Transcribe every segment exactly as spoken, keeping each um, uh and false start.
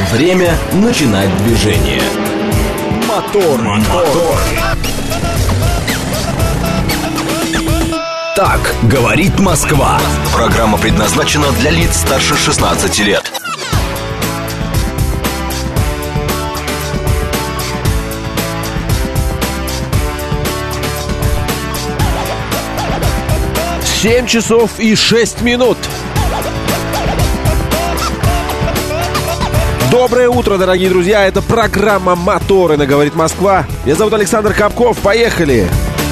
Время начинать движение. Мотор, мотор. Так говорит Москва. Программа предназначена для лиц старше шестнадцати лет. семь часов и шесть минут. Доброе утро, дорогие друзья. Это программа «Моторы» на «Говорит Москва». Меня зовут Александр Капков. Поехали!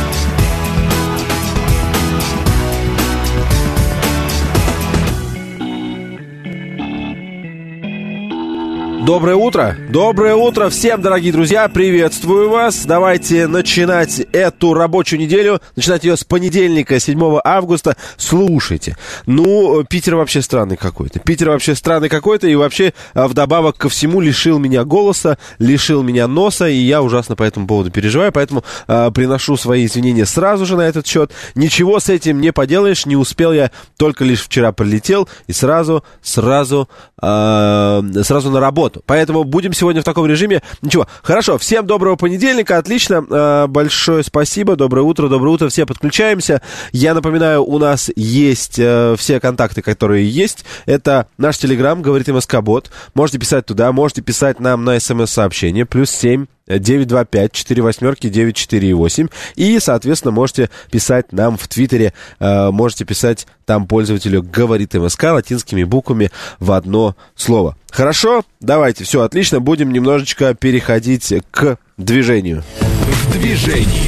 Доброе утро! Доброе утро всем, дорогие друзья! Приветствую вас! Давайте начинать эту рабочую неделю, начинать ее с понедельника, седьмого августа. Слушайте, ну, Питер вообще странный какой-то. Питер вообще странный какой-то и вообще вдобавок ко всему лишил меня голоса, лишил меня носа, и я ужасно по этому поводу переживаю, поэтому э, приношу свои извинения сразу же на этот счет. Ничего с этим не поделаешь, не успел я, только лишь вчера прилетел и сразу, сразу, э, сразу на работу. Поэтому будем сегодня в таком режиме. Ничего, хорошо, всем доброго понедельника, отлично, э, большое спасибо, доброе утро, доброе утро, все подключаемся. Я напоминаю, у нас есть э, все контакты, которые есть. Это наш телеграм, говорит МСК-бот. Можете писать туда, можете писать нам на смс-сообщение, плюс семь девять два пять четыре восьмерки девять четыре восемь. И, соответственно, можете писать нам в Твиттере, э, можете писать там пользователю «Говорит МСК» латинскими буквами в одно слово. Хорошо? Давайте, все отлично. Будем немножечко переходить к движению. В движении.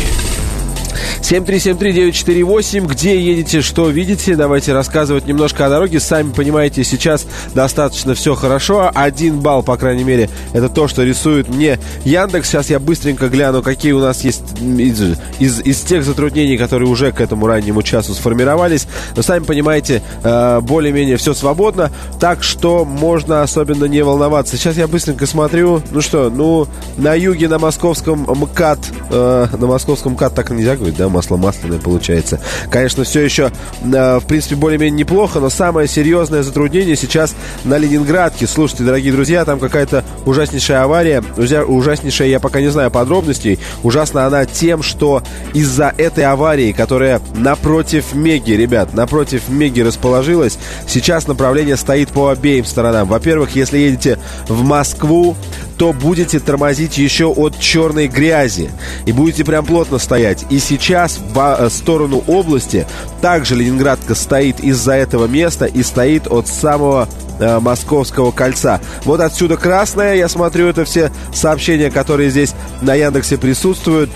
семь три семь три девять четыре восемь. Где едете, что видите? Давайте рассказывать немножко о дороге. Сами понимаете, сейчас достаточно все хорошо. Один балл, по крайней мере, это то, что рисует мне Яндекс. Сейчас я быстренько гляну, какие у нас есть из, из, из тех затруднений, которые уже к этому раннему часу сформировались. Но сами понимаете, более-менее все свободно. Так что можно особенно не волноваться. Сейчас я быстренько смотрю. Ну что, ну, на юге, на московском МКАД, э, на московском МКАД так нельзя говорить, да? Масло масляное получается. Конечно, все еще, э, в принципе, более-менее неплохо, но самое серьезное затруднение сейчас на Ленинградке. Слушайте, дорогие друзья, там какая-то ужаснейшая авария. Ужаснейшая, я пока не знаю подробностей. Ужасна она тем, что из-за этой аварии, которая напротив Меги, ребят, напротив Меги расположилась, сейчас направление стоит по обеим сторонам. Во-первых, если едете в Москву, то будете тормозить еще от черной грязи. И будете прям плотно стоять. И сейчас в сторону области также Ленинградка стоит из-за этого места и стоит от самого э, Московского кольца. Вот отсюда красное, я смотрю, это все сообщения, которые здесь на Яндексе присутствуют.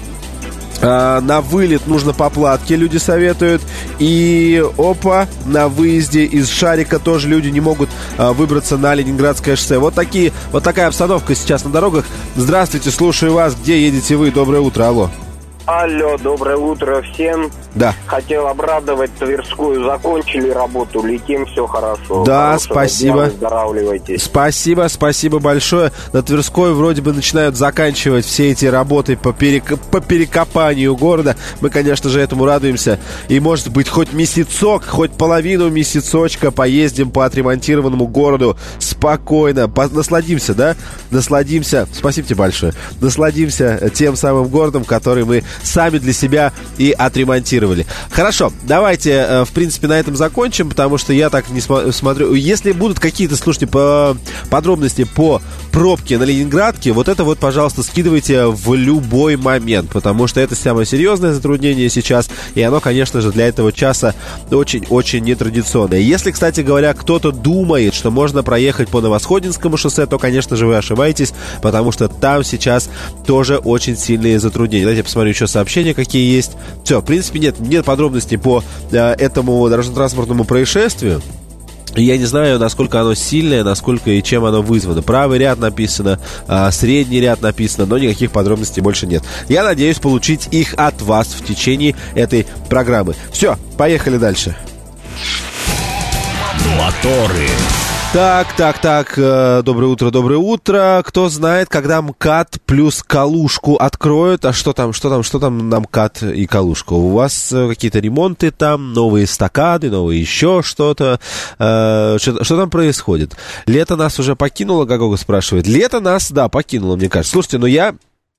Uh, на вылет нужно по платке, люди советуют. И опа, на выезде из Шарика тоже люди не могут uh, выбраться на Ленинградское шоссе. Вот такие, вот такая обстановка сейчас на дорогах. Здравствуйте, слушаю вас. Где едете вы? Доброе утро, алло. Алло, доброе утро всем. Да. Хотел обрадовать Тверскую. Закончили работу, летим, все хорошо. Да, Хорошего спасибо. дня, выздоравливайтесь. Спасибо, спасибо большое. На Тверской вроде бы начинают заканчивать все эти работы по, перек... по перекопанию города. Мы, конечно же, этому радуемся. И, может быть, хоть месяцок, хоть половину месяцочка поездим по отремонтированному городу спокойно. По... Насладимся, да? Насладимся. Спасибо тебе большое. Насладимся тем самым городом, который мы сами для себя и отремонтировали. Хорошо, давайте, в принципе, на этом закончим, потому что я так не см- смотрю. Если будут какие-то, слушайте, по подробности по пробке на Ленинградке, вот это вот, пожалуйста, скидывайте в любой момент, потому что это самое серьезное затруднение сейчас, и оно, конечно же, для этого часа очень-очень нетрадиционное. Если, кстати говоря, кто-то думает, что можно проехать по Новосходинскому шоссе, то, конечно же, вы ошибаетесь, потому что там сейчас тоже очень сильные затруднения. Давайте я посмотрю еще сообщения, какие есть. Все, в принципе, нет, нет подробностей по э, этому дорожно-транспортному происшествию. Я не знаю, насколько оно сильное, насколько и чем оно вызвано. Правый ряд написано, э, средний ряд написано, но никаких подробностей больше нет. Я надеюсь получить их от вас в течение этой программы. Все, поехали дальше. Моторы. Так, так, так, э, доброе утро, доброе утро. Кто знает, когда МКАД плюс Калушку откроют, а что там, что там, что там на МКАД и Калушку? У вас э, какие-то ремонты там, новые эстакады, новые еще что-то, э, что, что там происходит? Лето нас уже покинуло, Гагога спрашивает. Лето нас, да, покинуло, мне кажется. Слушайте, ну я...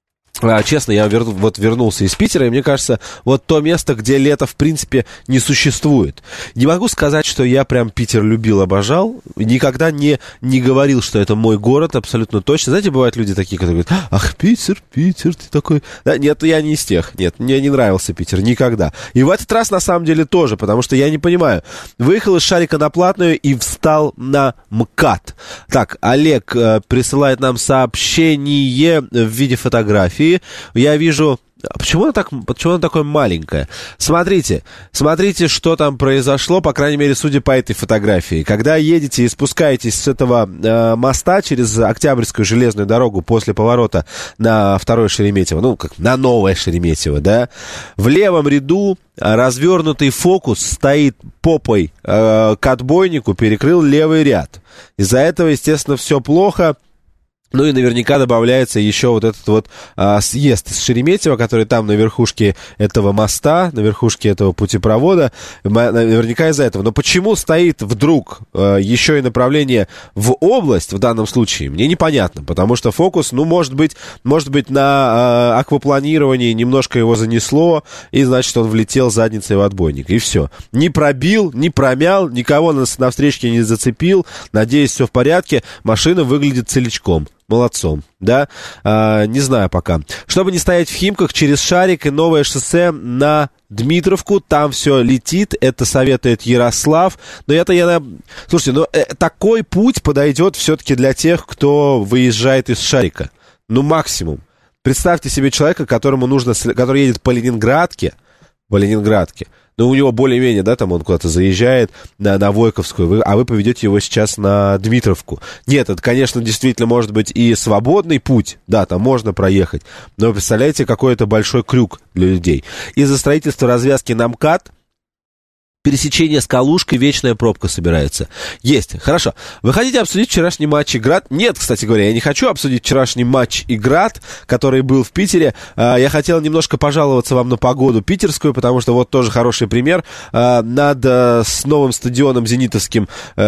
А, честно, я вер... вот вернулся из Питера, и мне кажется, вот то место, где лето, в принципе, не существует. Не могу сказать, что я прям Питер любил, обожал. Никогда не, не говорил, что это мой город, абсолютно точно. Знаете, бывают люди такие, которые говорят: ах, Питер, Питер, ты такой... Да, нет, я не из тех. Нет, мне не нравился Питер, никогда. И в этот раз, на самом деле, тоже, потому что я не понимаю. Выехал из Шарика на Платную и встал на МКАД. Так, Олег э, присылает нам сообщение в виде фотографии. Я вижу... Почему она, так, почему она такое маленькое? Смотрите, смотрите, что там произошло, по крайней мере, судя по этой фотографии. Когда едете и спускаетесь с этого э, моста через Октябрьскую железную дорогу после поворота на второе Шереметьево, ну, как на новое Шереметьево, да, в левом ряду развернутый фокус стоит попой э, к отбойнику, перекрыл левый ряд. Из-за этого, естественно, все плохо. Ну и наверняка добавляется еще вот этот вот а, съезд из Шереметьево, который там на верхушке этого моста, на верхушке этого путепровода, наверняка из-за этого. Но почему стоит вдруг а, еще и направление в область в данном случае, мне непонятно, потому что фокус, ну, может быть, может быть на а, аквапланировании немножко его занесло, и, значит, он влетел задницей в отбойник, и все. Не пробил, не промял, никого на, на встречке не зацепил, надеюсь, все в порядке, машина выглядит целичком. Молодцом, да? А, не знаю пока. Чтобы не стоять в Химках, через Шарик и новое шоссе на Дмитровку, там все летит, это советует Ярослав. Но это я... Слушайте, ну э, такой путь подойдет все-таки для тех, кто выезжает из Шарика. Ну, максимум. Представьте себе человека, которому нужно... который едет по Ленинградке, по Ленинградке. Ну, у него более-менее, да, там он куда-то заезжает на, на Войковскую, вы, а вы поведете его сейчас на Дмитровку. Нет, это, конечно, действительно может быть и свободный путь, да, там можно проехать, но представляете, какой это большой крюк для людей. Из-за строительства развязки на МКАД пересечение с Калушкой, вечная пробка собирается. Есть, хорошо. Вы хотите обсудить вчерашний матч «Играт»? Нет, кстати говоря, я не хочу обсудить вчерашний матч «Играт», который был в Питере. Я хотел немножко пожаловаться вам на погоду питерскую, потому что вот тоже хороший пример. Над с новым стадионом зенитовским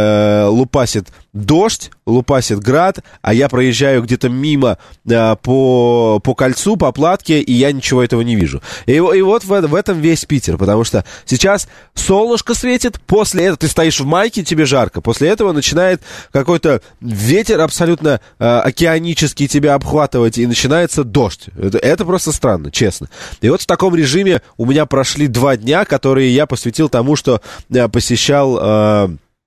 лупасит дождь, лупасит град, а я проезжаю где-то мимо по, по кольцу, по платке, и я ничего этого не вижу. И, и вот в, в этом весь Питер, потому что сейчас солнышко светит, после этого ты стоишь в майке, тебе жарко, после этого начинает какой-то ветер абсолютно э, океанический тебя обхватывать, и начинается дождь. Это, это просто странно, честно. И вот в таком режиме у меня прошли два дня, которые я посвятил тому, что э, посещал... Э,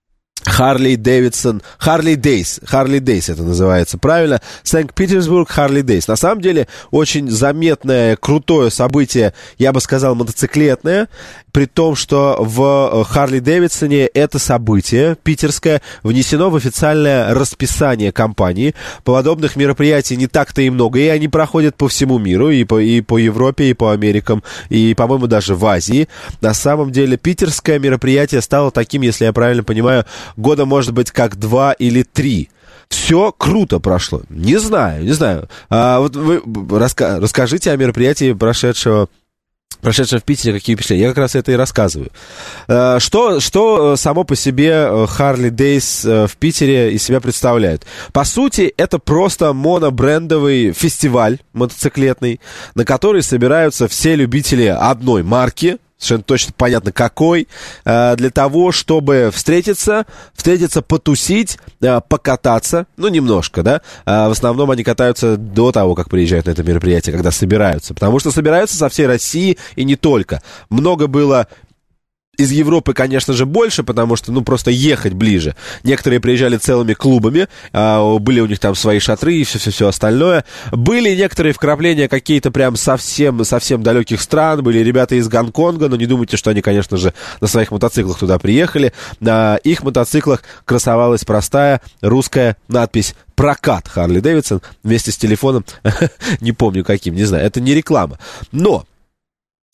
Харли Дэвидсон, Харли Дейс, Харли Дейс это называется правильно, Санкт-Петербург, Харли Дейс. На самом деле очень заметное, крутое событие, я бы сказал, мотоциклетное, при том, что в Харли Дэвидсоне это событие питерское внесено в официальное расписание компании. Подобных мероприятий не так-то и много, и они проходят по всему миру, и по, и по Европе, и по Америкам, и, по-моему, даже в Азии. На самом деле питерское мероприятие стало таким, если я правильно понимаю, года, может быть, как два или три. Все круто прошло. Не знаю, не знаю. А вот вы раска- расскажите о мероприятии прошедшего, прошедшего в Питере, какие впечатления. Я как раз это и рассказываю. А, что, что само по себе Харли Дейс в Питере из себя представляет? По сути, это просто монобрендовый фестиваль мотоциклетный, на который собираются все любители одной марки, совершенно точно понятно какой, для того, чтобы встретиться, встретиться, потусить, покататься, ну, немножко, да, в основном они катаются до того, как приезжают на это мероприятие, когда собираются, потому что собираются со всей России и не только. Много было... Из Европы, конечно же, больше, потому что, ну, просто ехать ближе. Некоторые приезжали целыми клубами, а, были у них там свои шатры и все-все-все остальное. Были некоторые вкрапления какие-то прям совсем, совсем далеких стран. Были ребята из Гонконга, но не думайте, что они, конечно же, на своих мотоциклах туда приехали. На их мотоциклах красовалась простая русская надпись «Прокат Харли Дэвидсон» вместе с телефоном, не помню каким, не знаю, это не реклама. Но...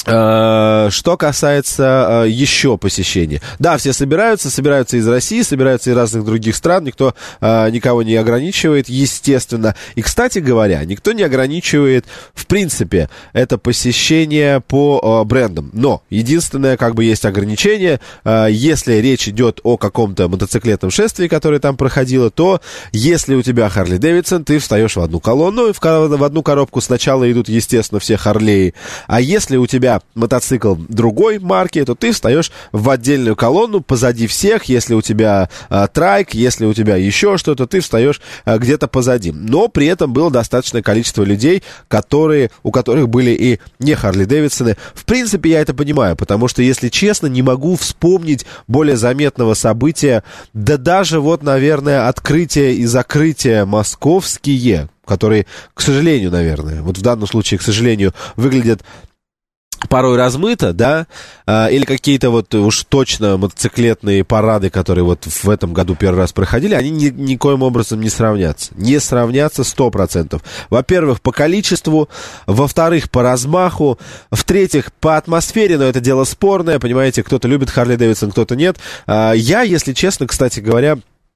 Что касается еще посещения. Да, все собираются, собираются из России, собираются из разных других стран, никто никого не ограничивает, естественно. И, кстати говоря, никто не ограничивает, в принципе, это посещение по брендам. Но единственное, как бы есть ограничение, если речь идет о каком-то мотоциклетном шествии, которое там проходило, то если у тебя Harley Davidson, ты встаешь в одну колонну, в одну коробку сначала идут, естественно, все Харлеи, а если у тебя мотоцикл другой марки, то ты встаешь в отдельную колонну позади всех. Если у тебя э, трайк, если у тебя еще что-то, ты встаешь э, где-то позади. Но при этом было достаточное количество людей, которые, у которых были и не Харли Дэвидсоны. В принципе, я это понимаю, потому что, если честно, не могу вспомнить более заметного события. Да даже вот, наверное, открытие и закрытие московские, которые, к сожалению, наверное, вот в данном случае, к сожалению, выглядят порой размыто, да, а, или какие-то вот уж точно мотоциклетные парады, которые вот в этом году первый раз проходили, они ни, никоим образом не сравнятся. Не сравнятся сто процентов. Во-первых, по количеству, во-вторых, по размаху, в-третьих, по атмосфере, но это дело спорное, понимаете, кто-то любит Харли Дэвидсон, кто-то нет. А, я, если честно, кстати говоря,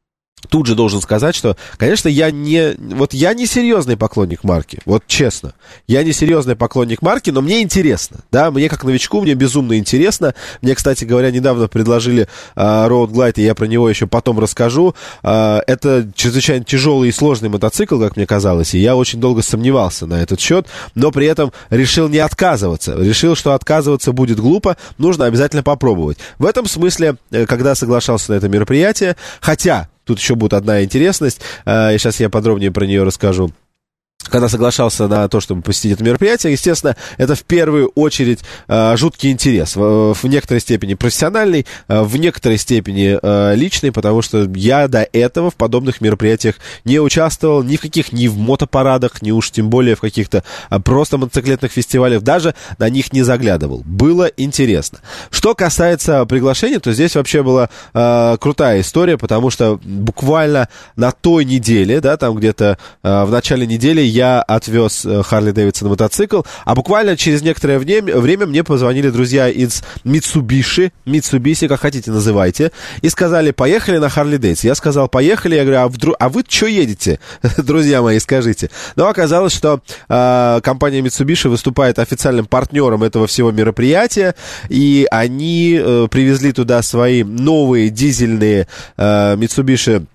тут же должен сказать, что, конечно, я не, вот я не серьезный поклонник марки, вот честно. Я не серьезный поклонник марки, но мне интересно, да, мне как новичку, мне безумно интересно. Мне, кстати говоря, недавно предложили uh, Road Glide, и я про него еще потом расскажу. Uh, это чрезвычайно тяжелый и сложный мотоцикл, как мне казалось, и я очень долго сомневался на этот счет, но при этом решил не отказываться. Решил, что отказываться будет глупо, нужно обязательно попробовать. В этом смысле, когда соглашался на это мероприятие, хотя... Тут еще будет одна интересность, и сейчас я подробнее про нее расскажу. Когда соглашался на то, чтобы посетить это мероприятие, естественно, это в первую очередь э, жуткий интерес, в, в некоторой степени профессиональный, э, в некоторой степени э, личный, потому что я до этого в подобных мероприятиях не участвовал ни в каких, ни в мотопарадах, ни уж тем более в каких-то э, просто мотоциклетных фестивалях, даже на них не заглядывал. Было интересно. Что касается приглашения, то здесь вообще была э, крутая история, потому что буквально на той неделе, да, там где-то э, в начале недели я отвез Харли Дэвидсон мотоцикл, а буквально через некоторое время, время мне позвонили друзья из Mitsubishi, Mitsubishi, как хотите называйте, и сказали, поехали на Харли Дэвидсон. Я сказал, поехали, я говорю, а, вдруг, а вы что едете, друзья мои, скажите. Но оказалось, что э, компания Mitsubishi выступает официальным партнером этого всего мероприятия, и они э, привезли туда свои новые дизельные э, Mitsubishi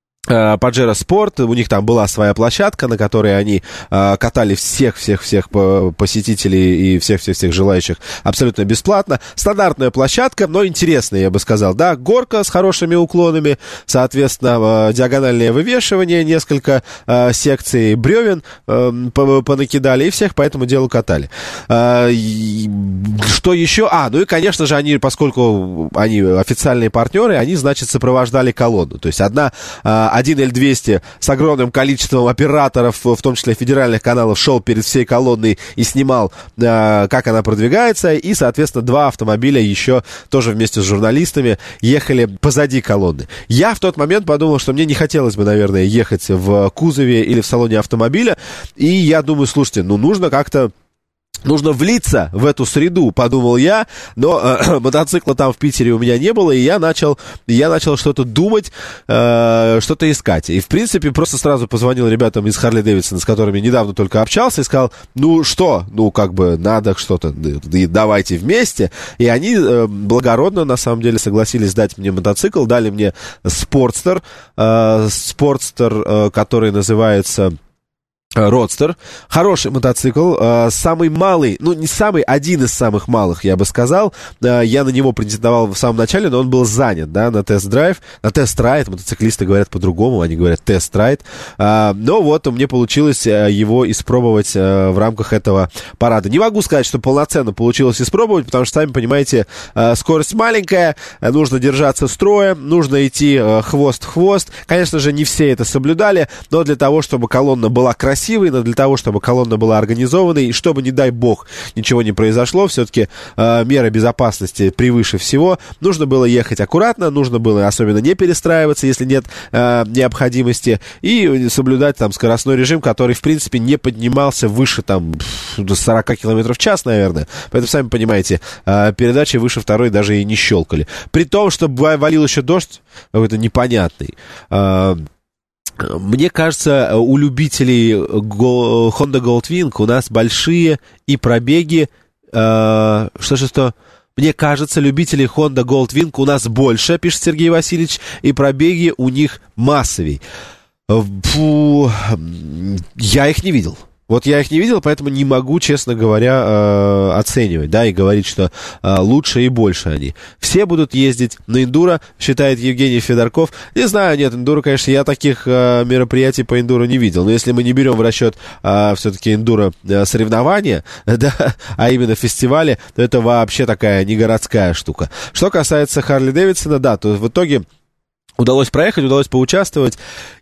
Pajero Sport, у них там была своя площадка, на которой они э, катали всех-всех-всех посетителей и всех-всех-всех желающих абсолютно бесплатно. Стандартная площадка, но интересная, я бы сказал, да, горка с хорошими уклонами, соответственно, э, диагональное вывешивание, несколько э, секций бревен э, понакидали и всех по этому делу катали. Э, и, что еще? А, ну и, конечно же, они, поскольку они официальные партнеры, они, значит, сопровождали колонну. То есть одна э, один эл двести с огромным количеством операторов, в том числе федеральных каналов, шел перед всей колонной и снимал, э, как она продвигается, и, соответственно, два автомобиля еще тоже вместе с журналистами ехали позади колонны. Я в тот момент подумал, что мне не хотелось бы, наверное, ехать в кузове или в салоне автомобиля, и я думаю, слушайте, ну, нужно как-то Нужно влиться в эту среду, подумал я, но э, мотоцикла там в Питере у меня не было, и я начал, я начал что-то думать, э, что-то искать. И, в принципе, просто сразу позвонил ребятам из Harley Davidson, с которыми недавно только общался, и сказал, ну что, ну как бы надо что-то, давайте вместе. И они э, благородно, на самом деле, согласились дать мне мотоцикл, дали мне Sportster, э, Sportster, э, который называется... Родстер, хороший мотоцикл, э, самый малый, ну не самый, один из самых малых, я бы сказал. Э, я на него претендовал в самом начале, но он был занят, да, на тест-драйв, на тест-райд, мотоциклисты говорят по-другому, они говорят тест-райд. Э, но вот мне получилось его испробовать э, в рамках этого парада. Не могу сказать, что полноценно получилось испробовать, потому что, сами понимаете, э, скорость маленькая, э, нужно держаться строя, нужно идти э, хвост в хвост. Конечно же, не все это соблюдали, но для того, чтобы колонна была красивой, красивой, но для того, чтобы колонна была организованной, и чтобы, не дай бог, ничего не произошло, все-таки э, меры безопасности превыше всего, нужно было ехать аккуратно, нужно было особенно не перестраиваться, если нет э, необходимости, и соблюдать там скоростной режим, который, в принципе, не поднимался выше там до сорок километров в час, наверное. Поэтому, сами понимаете, э, передачи выше второй даже и не щелкали. При том, что валил еще дождь какой-то непонятный. Э, Мне кажется, у любителей Honda Goldwing у нас большие и пробеги. Э, что же что? Мне кажется, любителей Honda Goldwing у нас больше, пишет Сергей Васильевич, и пробеги у них массовей. Фу, я их не видел. Вот я их не видел, поэтому не могу, честно говоря, э, оценивать, да, и говорить, что э, лучше и больше они. Все будут ездить на эндуро, считает Евгений Федорков. Не знаю, нет, эндуро, конечно, я таких э, мероприятий по эндуро не видел. Но если мы не берем в расчет э, все-таки эндуро э, соревнования, да, а именно фестивали, то это вообще такая негородская штука. Что касается Харли Дэвидсона, да, то в итоге удалось проехать, удалось поучаствовать.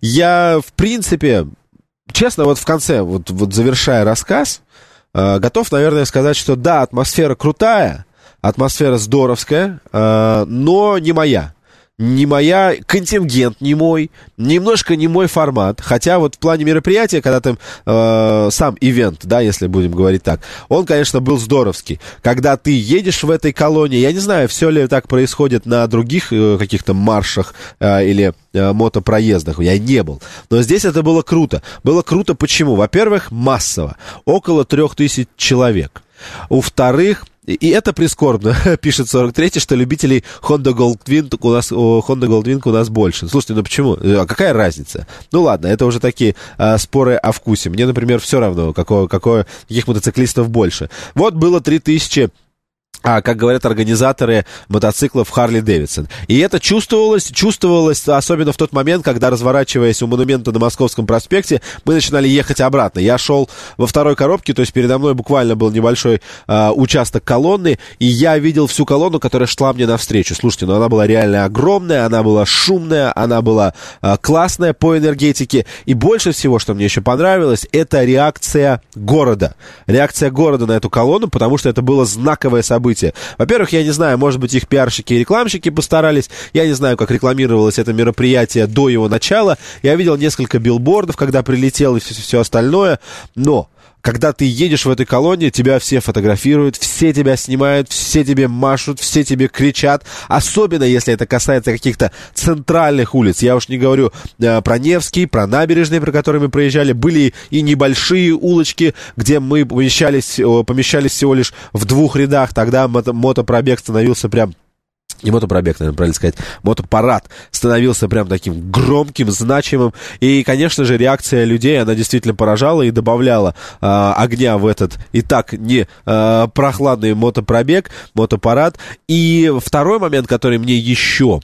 Я, в принципе... Честно, вот в конце, вот, вот завершая рассказ, э, готов, наверное, сказать, что да, атмосфера крутая, атмосфера здоровская, э, но не моя. Не моя, контингент не мой, немножко не мой формат. Хотя вот в плане мероприятия, когда ты э, сам ивент, да, если будем говорить так, он, конечно, был здоровский. Когда ты едешь в этой колонне, я не знаю, все ли так происходит на других э, каких-то маршах э, или э, мотопроездах, я не был. Но здесь это было круто. Было круто почему? Во-первых, массово. Около трех тысяч человек. Во-вторых, и это прискорбно, пишет сорок третий, что любителей Honda Goldwing у нас, Honda Goldwing у нас больше. Слушайте, ну почему? А какая разница? Ну ладно, это уже такие а, споры о вкусе. Мне, например, все равно, какое, какое, каких мотоциклистов больше. Вот было три тысячи... А, как говорят организаторы мотоциклов Харли Дэвидсон. И это чувствовалось, чувствовалось особенно в тот момент, когда, разворачиваясь у монумента на Московском проспекте, мы начинали ехать обратно. Я шел во второй коробке, то есть передо мной буквально был небольшой а, участок колонны, и я видел всю колонну, которая шла мне навстречу. Слушайте, ну она была реально огромная, она была шумная, она была а, классная по энергетике. И больше всего, что мне еще понравилось, это реакция города. Реакция города на эту колонну, потому что это было знаковое событие. Во-первых, я не знаю, может быть, их пиарщики и рекламщики постарались. Я не знаю, как рекламировалось это мероприятие до его начала. Я видел несколько билбордов, когда прилетел и все, все остальное. Но когда ты едешь в этой колонне, тебя все фотографируют, все тебя снимают, все тебе машут, все тебе кричат. Особенно, если это касается каких-то центральных улиц. Я уж не говорю э, про Невский, про набережные, про которые мы проезжали. Были и небольшие улочки, где мы помещались, э, помещались всего лишь в двух рядах. Тогда мото- мотопробег становился прям... Не мотопробег, наверное, правильно сказать, мотопарад становился прям таким громким, значимым. И, конечно же, реакция людей, она действительно поражала и добавляла э, огня в этот и так не э, прохладный мотопробег, мотопарад. И второй момент, который мне еще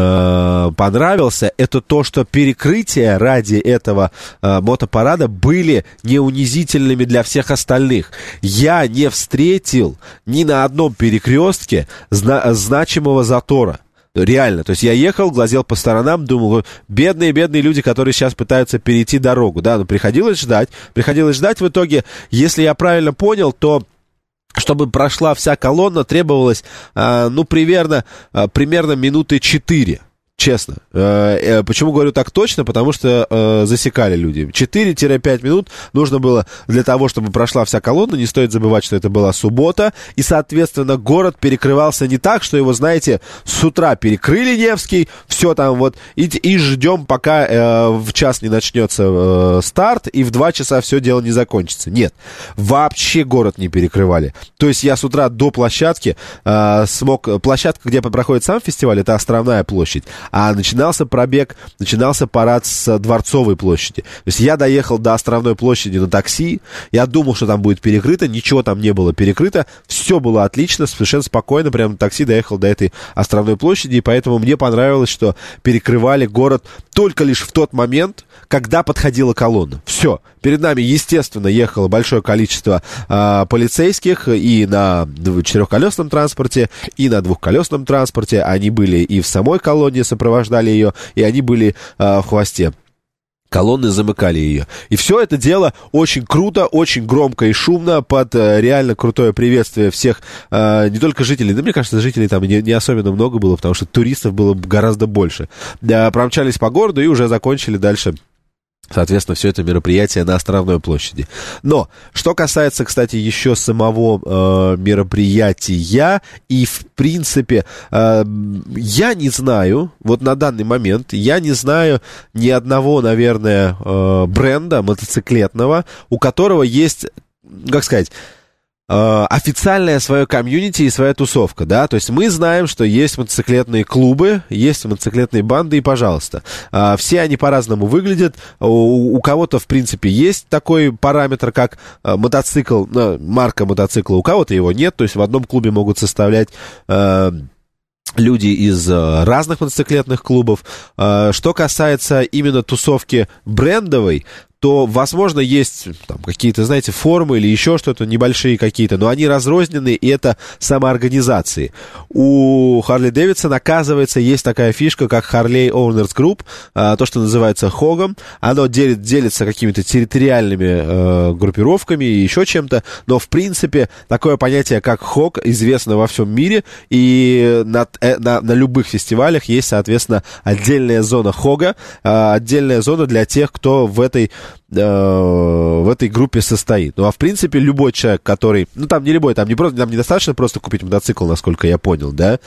э, понравился, это то, что перекрытия ради этого э, мотопарада были не унизительными для всех остальных. Я не встретил ни на одном перекрестке зна- значимого затора. Реально, то есть я ехал, глазел по сторонам, думал, бедные-бедные люди, которые сейчас пытаются перейти дорогу, да, но приходилось ждать, приходилось ждать, в итоге, если я правильно понял, то чтобы прошла вся колонна, требовалось, а, ну, примерно, а, примерно минуты четыре. Честно. Почему говорю так точно? Потому что э, засекали люди. четыре-пять минут нужно было для того, чтобы прошла вся колонна. Не стоит забывать, что это была суббота. И, соответственно, город перекрывался не так, что его, знаете, с утра перекрыли Невский, все там вот, и, и ждем, пока э, в час не начнется э, старт, и в два часа все дело не закончится. Нет. Вообще город не перекрывали. То есть я с утра до площадки э, смог... Площадка, где проходит сам фестиваль, это Островная площадь. А начинался пробег, начинался парад с Дворцовой площади. То есть я доехал до Островной площади на такси, я думал, что там будет перекрыто, ничего там не было перекрыто, все было отлично, совершенно спокойно, прямо на такси доехал до этой Островной площади, и поэтому мне понравилось, что перекрывали город только лишь в тот момент, когда подходила колонна. Все. Перед нами, естественно, ехало большое количество э, полицейских и на четырехколесном транспорте, и на двухколесном транспорте. Они были и в самой колонне, сопровождали ее, и они были э, в хвосте. Колонны замыкали ее. И все это дело очень круто, очень громко и шумно, под э, реально крутое приветствие всех, э, не только жителей, да, мне кажется, жителей там не, не особенно много было, потому что туристов было гораздо больше. Э, промчались по городу и уже закончили дальше, соответственно, все это мероприятие на Островной площади. Но, что касается, кстати, еще самого э, мероприятия, и, в принципе, э, я не знаю, вот на данный момент, я не знаю ни одного, наверное, э, бренда мотоциклетного, у которого есть, как сказать, официальное свое комьюнити и своя тусовка, да, то есть мы знаем, что есть мотоциклетные клубы, есть мотоциклетные банды, и пожалуйста, все они по-разному выглядят, у, у кого-то, в принципе, есть такой параметр, как мотоцикл, марка мотоцикла, у кого-то его нет, то есть в одном клубе могут составлять люди из разных мотоциклетных клубов. Что касается именно тусовки брендовой, то, возможно, есть там какие-то, знаете, формы или еще что-то, небольшие какие-то, но они разрознены, и это самоорганизации. У Harley Davidson, оказывается, есть такая фишка, как Harley Owners Group, то, что называется хогом. Оно делит, делится какими-то территориальными э, группировками и еще чем-то, но, в принципе, такое понятие, как хог, известно во всем мире, и на, э, на, на любых фестивалях есть, соответственно, отдельная зона хога, э, отдельная зона для тех, кто в этой в этой группе состоит. Ну, а в принципе, любой человек, который... Ну, там не любой, там не просто, там недостаточно просто купить мотоцикл, насколько я понял, да?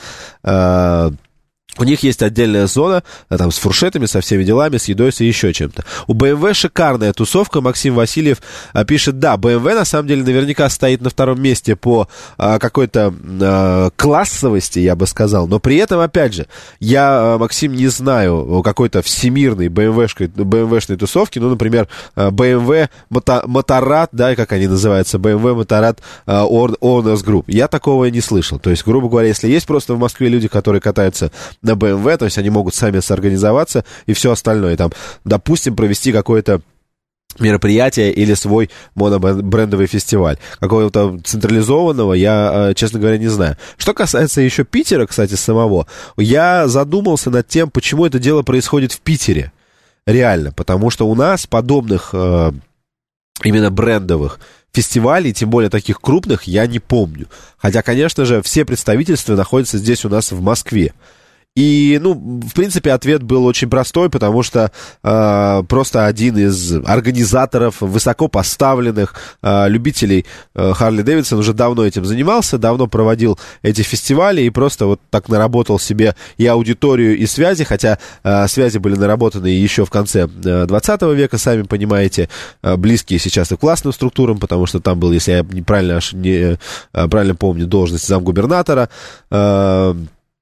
У них есть отдельная зона, там, с фуршетами, со всеми делами, с едой, с еще чем-то. У бэ эм вэ шикарная тусовка. Максим Васильев а, пишет, да, бэ эм вэ, на самом деле, наверняка стоит на втором месте по а, какой-то а, классовости, я бы сказал. Но при этом, опять же, я, Максим, не знаю какой-то всемирной бэ эм вэ-шной, бэ эм вэ-шной тусовки. Ну, например, бэ эм вэ Motorrad, да, как они называются, бэ эм вэ Motorrad Owners Group. Я такого не слышал. То есть, грубо говоря, если есть просто в Москве люди, которые катаются на бэ эм вэ, то есть они могут сами сорганизоваться и все остальное, там, допустим, провести какое-то мероприятие или свой монобрендовый фестиваль. Какого-то централизованного я, честно говоря, не знаю. Что касается еще Питера, кстати, самого, я задумался над тем, почему это дело происходит в Питере. Реально, потому что у нас подобных э, именно брендовых фестивалей, тем более таких крупных, я не помню. Хотя, конечно же, все представительства находятся здесь у нас в Москве. И, ну, в принципе, ответ был очень простой, потому что э, просто один из организаторов, высоко поставленных э, любителей э, Harley Davidson уже давно этим занимался, давно проводил эти фестивали и просто вот так наработал себе и аудиторию, и связи, хотя э, связи были наработаны еще в конце двадцатого века, сами понимаете, э, близкие сейчас и к классным структурам, потому что там был, если я неправильно, не, правильно помню, должность замгубернатора. э,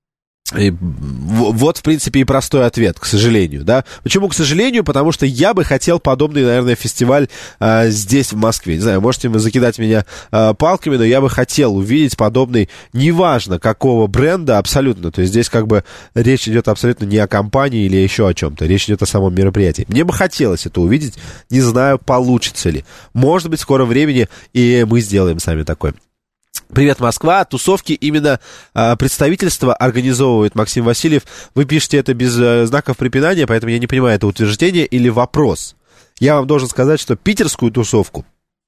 И вот, в принципе, и простой ответ, к сожалению, да. Почему к сожалению? Потому что я бы хотел подобный, наверное, фестиваль а, здесь, в Москве. Не знаю, можете вы закидать меня а, палками, но я бы хотел увидеть подобный, неважно какого бренда, абсолютно. То есть здесь как бы речь идет абсолютно не о компании или еще о чем-то. Речь идет о самом мероприятии. Мне бы хотелось это увидеть. Не знаю, получится ли. Может быть, в скором времени и мы сделаем сами такое. Привет, Москва. Тусовки именно э, представительства организовывает Максим Васильев. Вы пишете это без э, знаков препинания, поэтому я не понимаю, это утверждение или вопрос. Я вам должен сказать, что питерскую тусовку,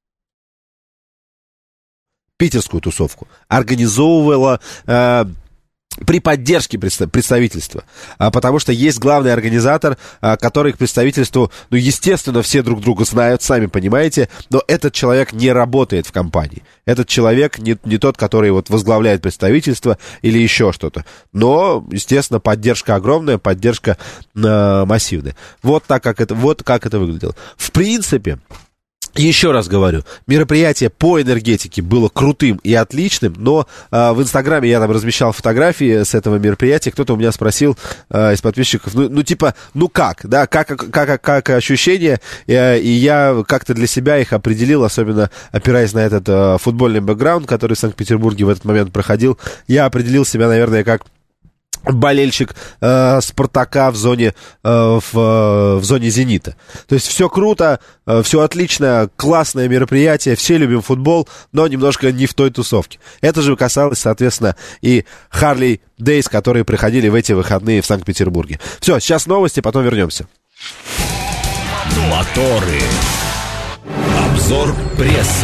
питерскую тусовку организовывала... Э, при поддержке представительства, потому что есть главный организатор, который к представительству, ну, естественно, все друг друга знают, сами понимаете, но этот человек не работает в компании. Этот человек не, не тот, который вот возглавляет представительство или еще что-то. Но, естественно, поддержка огромная, поддержка э, массивная. Вот так, как это, вот как это выглядело. В принципе... Еще раз говорю, мероприятие по энергетике было крутым и отличным, но э, в Инстаграме я там размещал фотографии с этого мероприятия, кто-то у меня спросил э, из подписчиков, ну, ну типа, ну как, да, как, как, как ощущения, э, и я как-то для себя их определил, особенно опираясь на этот э, футбольный бэкграунд, который в Санкт-Петербурге в этот момент проходил, я определил себя, наверное, как болельщик э, Спартака в зоне, э, в, в зоне «Зенита». То есть все круто, э, все отлично, классное мероприятие, все любим футбол, но немножко не в той тусовке. Это же касалось, соответственно, и Harley Days, которые проходили в эти выходные в Санкт-Петербурге. Все, сейчас новости, потом вернемся. Моторы. Обзор прессы.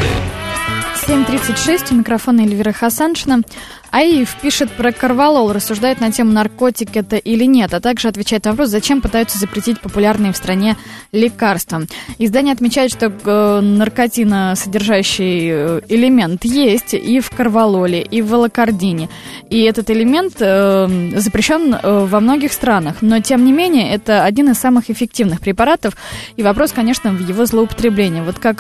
семь тридцать шесть, у микрофона Эльвира Хасаншина. АИФ пишет про корвалол, рассуждает на тему, наркотик это или нет, а также отвечает на вопрос, зачем пытаются запретить популярные в стране лекарства. Издание отмечает, что э, наркотиносодержащий э, элемент есть и в корвалоле, и в волокордине. И этот элемент э, запрещен э, во многих странах. Но, тем не менее, это один из самых эффективных препаратов. И вопрос, конечно, в его злоупотреблении. Вот как...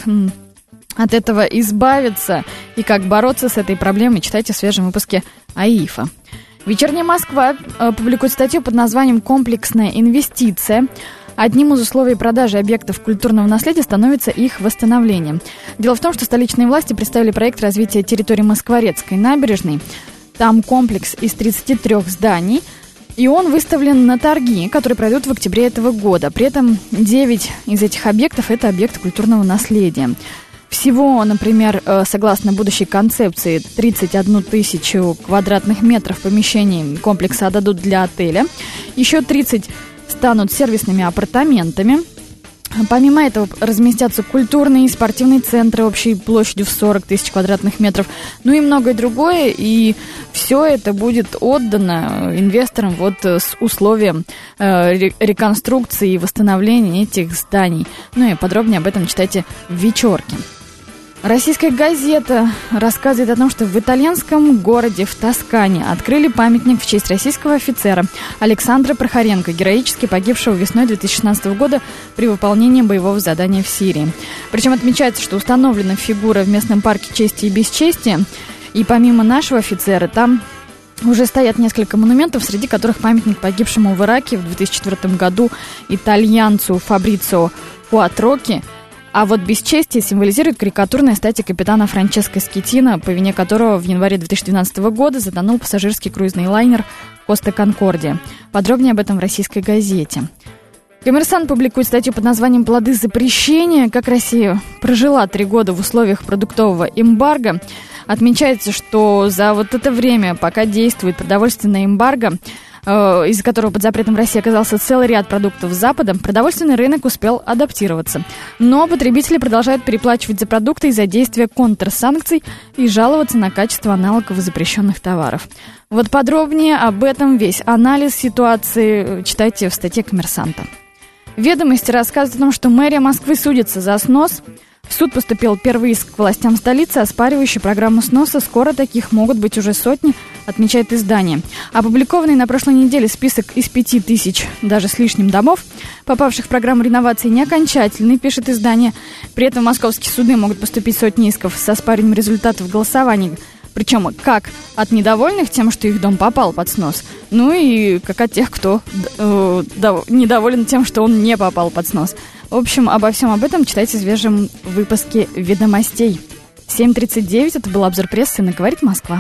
от этого избавиться и как бороться с этой проблемой, читайте в свежем выпуске АИФа. «Вечерняя Москва» публикует статью под названием «Комплексная инвестиция». Одним из условий продажи объектов культурного наследия становится их восстановление. Дело в том, что столичные власти представили проект развития территории Москворецкой набережной. Там комплекс из тридцати трёх зданий, и он выставлен на торги, которые пройдут в октябре этого года. При этом девять из этих объектов – это объекты культурного наследия. Всего, например, согласно будущей концепции, тридцать одну тысячу квадратных метров помещений комплекса отдадут для отеля. Еще тридцать станут сервисными апартаментами. Помимо этого разместятся культурные и спортивные центры общей площадью в сорок тысяч квадратных метров. Ну и многое другое. И все это будет отдано инвесторам вот с условием э, реконструкции и восстановления этих зданий. Ну и подробнее об этом читайте в «Вечерке». Российская газета рассказывает о том, что в итальянском городе в Тоскане открыли памятник в честь российского офицера Александра Прохоренко, героически погибшего весной две тысячи шестнадцатого года при выполнении боевого задания в Сирии. Причем отмечается, что установлена фигура в местном парке чести и бесчестия, и помимо нашего офицера там уже стоят несколько монументов, среди которых памятник погибшему в Ираке в две тысячи четвёртом году итальянцу Фабрицио Куатроки. А вот бесчестие символизирует карикатурная статуя капитана Франческо Скеттино, по вине которого в январе две тысячи двенадцатого года затонул пассажирский круизный лайнер «Коста Конкордия». Подробнее об этом в российской газете. «Коммерсант» публикует статью под названием «Плоды запрещения. Как Россия прожила три года в условиях продуктового эмбарго». Отмечается, что за вот это время, пока действует продовольственное эмбарго, из-за которого под запретом в России оказался целый ряд продуктов с Запада, продовольственный рынок успел адаптироваться. Но потребители продолжают переплачивать за продукты из-за действия контрсанкций и жаловаться на качество аналогов запрещенных товаров. Вот подробнее об этом весь анализ ситуации читайте в статье «Коммерсанта». «Ведомости» рассказывают о том, что мэрия Москвы судится за снос. В суд поступил первый иск к властям столицы, оспаривающий программу сноса. Скоро таких могут быть уже сотни, отмечает издание. Опубликованный на прошлой неделе список из пяти тысяч, даже с лишним, домов, попавших в программу реновации, не окончательный, пишет издание. При этом московские суды могут поступить сотни исков с оспариванием результатов голосований. Причем как от недовольных тем, что их дом попал под снос, ну и как от тех, кто э, недоволен тем, что он не попал под снос. В общем, обо всем об этом читайте в свежем выпуске «Ведомостей». семь тридцать девять, это был обзор прессы на «Говорит Москва».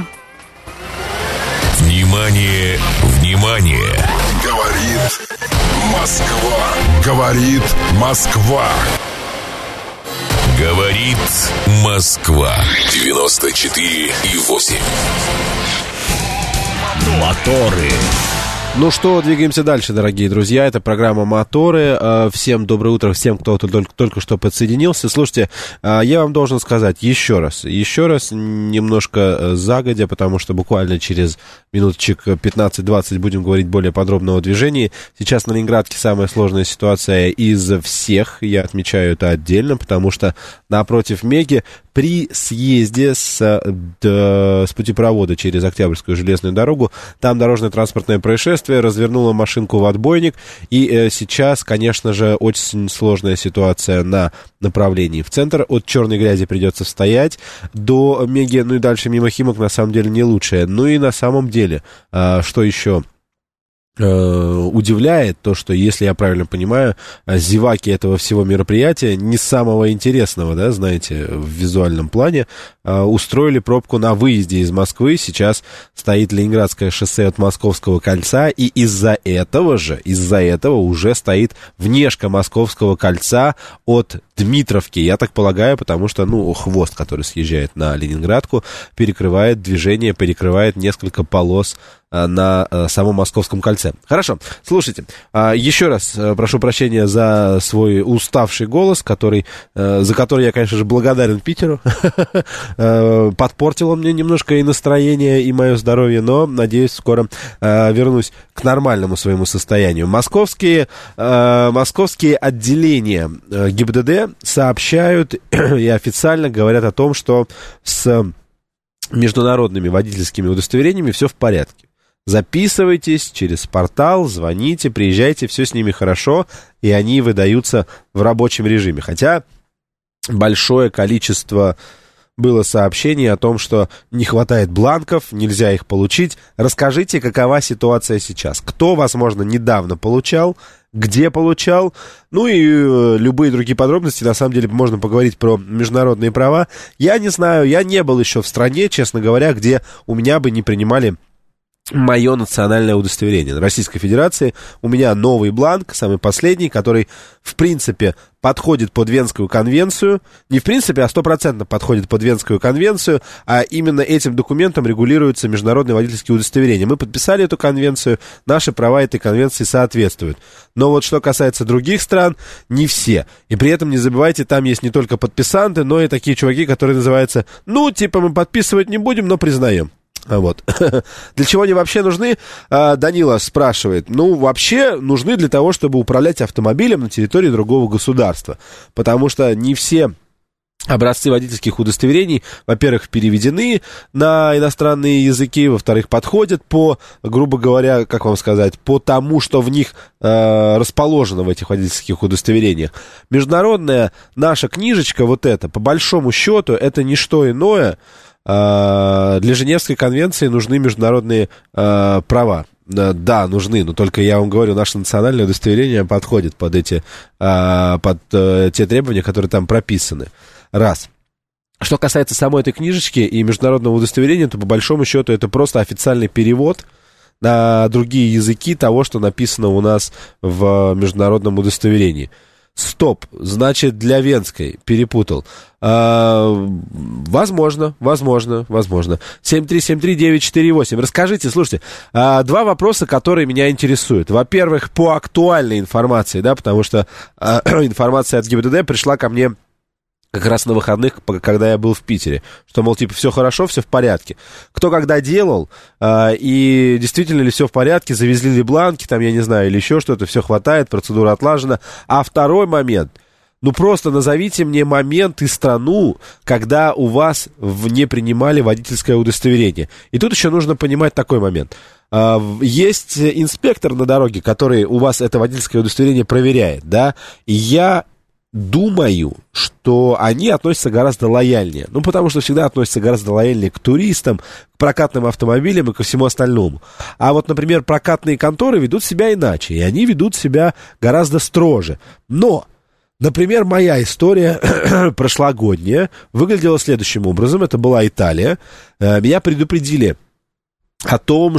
Внимание, внимание! Говорит Москва. Говорит Москва. Говорит Москва. девяносто четыре и восемь. Моторы. Ну что, двигаемся дальше, дорогие друзья. Это программа «Моторы». Всем доброе утро, всем, кто только, только что подсоединился. Слушайте, я вам должен сказать еще раз, еще раз, немножко загодя, потому что буквально через минуточек пятнадцать-двадцать будем говорить более подробно о движении. Сейчас на Ленинградке самая сложная ситуация из всех. Я отмечаю это отдельно, потому что напротив Меги при съезде с, да, с путепровода через Октябрьскую железную дорогу, там дорожно-транспортное происшествие, развернуло машинку в отбойник, и э, сейчас, конечно же, очень сложная ситуация на направлении в центр. От черной грязи придется стоять до Меги, ну и дальше мимо Химок, на самом деле, не лучшее. Ну и на самом деле, э, что еще удивляет, то, что, если я правильно понимаю, зеваки этого всего мероприятия, не самого интересного, да, знаете, в визуальном плане, устроили пробку на выезде из Москвы. Сейчас стоит Ленинградское шоссе от Московского кольца, и из-за этого же, из-за этого уже стоит внешка Московского кольца от Дмитровке, я так полагаю, потому что, ну, хвост, который съезжает на Ленинградку, перекрывает движение, перекрывает несколько полос на самом Московском кольце. Хорошо, слушайте, еще раз прошу прощения за свой уставший голос, который, за который я, конечно же, благодарен Питеру. Подпортил он мне немножко и настроение, и мое здоровье, но, надеюсь, скоро вернусь к нормальному своему состоянию. Московские, московские отделения ГИБДД сообщают и официально говорят о том, что с международными водительскими удостоверениями все в порядке. Записывайтесь через портал, звоните, приезжайте, все с ними хорошо, и они выдаются в рабочем режиме. Хотя большое количество было сообщений о том, что не хватает бланков, нельзя их получить. Расскажите, какова ситуация сейчас? Кто, возможно, недавно получал, где получал, ну и э, любые другие подробности. На самом деле можно поговорить про международные права. Я не знаю, я не был еще в стране, честно говоря, где у меня бы не принимали мое национальное удостоверение. В Российской Федерации у меня новый бланк, самый последний, который, в принципе, подходит под Венскую конвенцию. Не в принципе, а стопроцентно подходит под Венскую конвенцию, а именно этим документом регулируются международные водительские удостоверения. Мы подписали эту конвенцию, наши права этой конвенции соответствуют. Но вот что касается других стран, не все. И при этом не забывайте, там есть не только подписанты, но и такие чуваки, которые называются, ну, типа, мы подписывать не будем, но признаем. Вот. Для чего они вообще нужны? Данила спрашивает. Ну, вообще нужны для того, чтобы управлять автомобилем на территории другого государства. Потому что не все образцы водительских удостоверений, во-первых, переведены на иностранные языки, во-вторых, подходят по, грубо говоря, как вам сказать, по тому, что в них э, расположено в этих водительских удостоверениях. Международная наша книжечка, вот эта, по большому счету, это не что иное. Для Женевской конвенции нужны международные э, права. Да, нужны, но только я вам говорю, наше национальное удостоверение подходит под эти, э, под э, те требования, которые там прописаны. Раз. Что касается самой этой книжечки и международного удостоверения, то по большому счету это просто официальный перевод на другие языки того, что написано у нас в международном удостоверении. Стоп, значит, для Венской перепутал. А, возможно, возможно, возможно. семь три семь три девять четыре восемь. Расскажите, слушайте, а, два вопроса, которые меня интересуют. Во-первых, по актуальной информации, да, потому что а, информация от ГИБДД пришла ко мне как раз на выходных, когда я был в Питере, что, мол, типа, все хорошо, все в порядке. Кто когда делал, э, и действительно ли все в порядке, завезли ли бланки, там, я не знаю, или еще что-то, все хватает, процедура отлажена. А второй момент, ну, просто назовите мне момент и страну, когда у вас в, не принимали водительское удостоверение. И тут еще нужно понимать такой момент. Э, есть инспектор на дороге, который у вас это водительское удостоверение проверяет, да, и я... думаю, что они относятся гораздо лояльнее. Ну, потому что всегда относятся гораздо лояльнее к туристам, к прокатным автомобилям и ко всему остальному. А вот, например, прокатные конторы ведут себя иначе, и они ведут себя гораздо строже. Но, например, моя история прошлогодняя выглядела следующим образом. Это была Италия. Меня предупредили о том,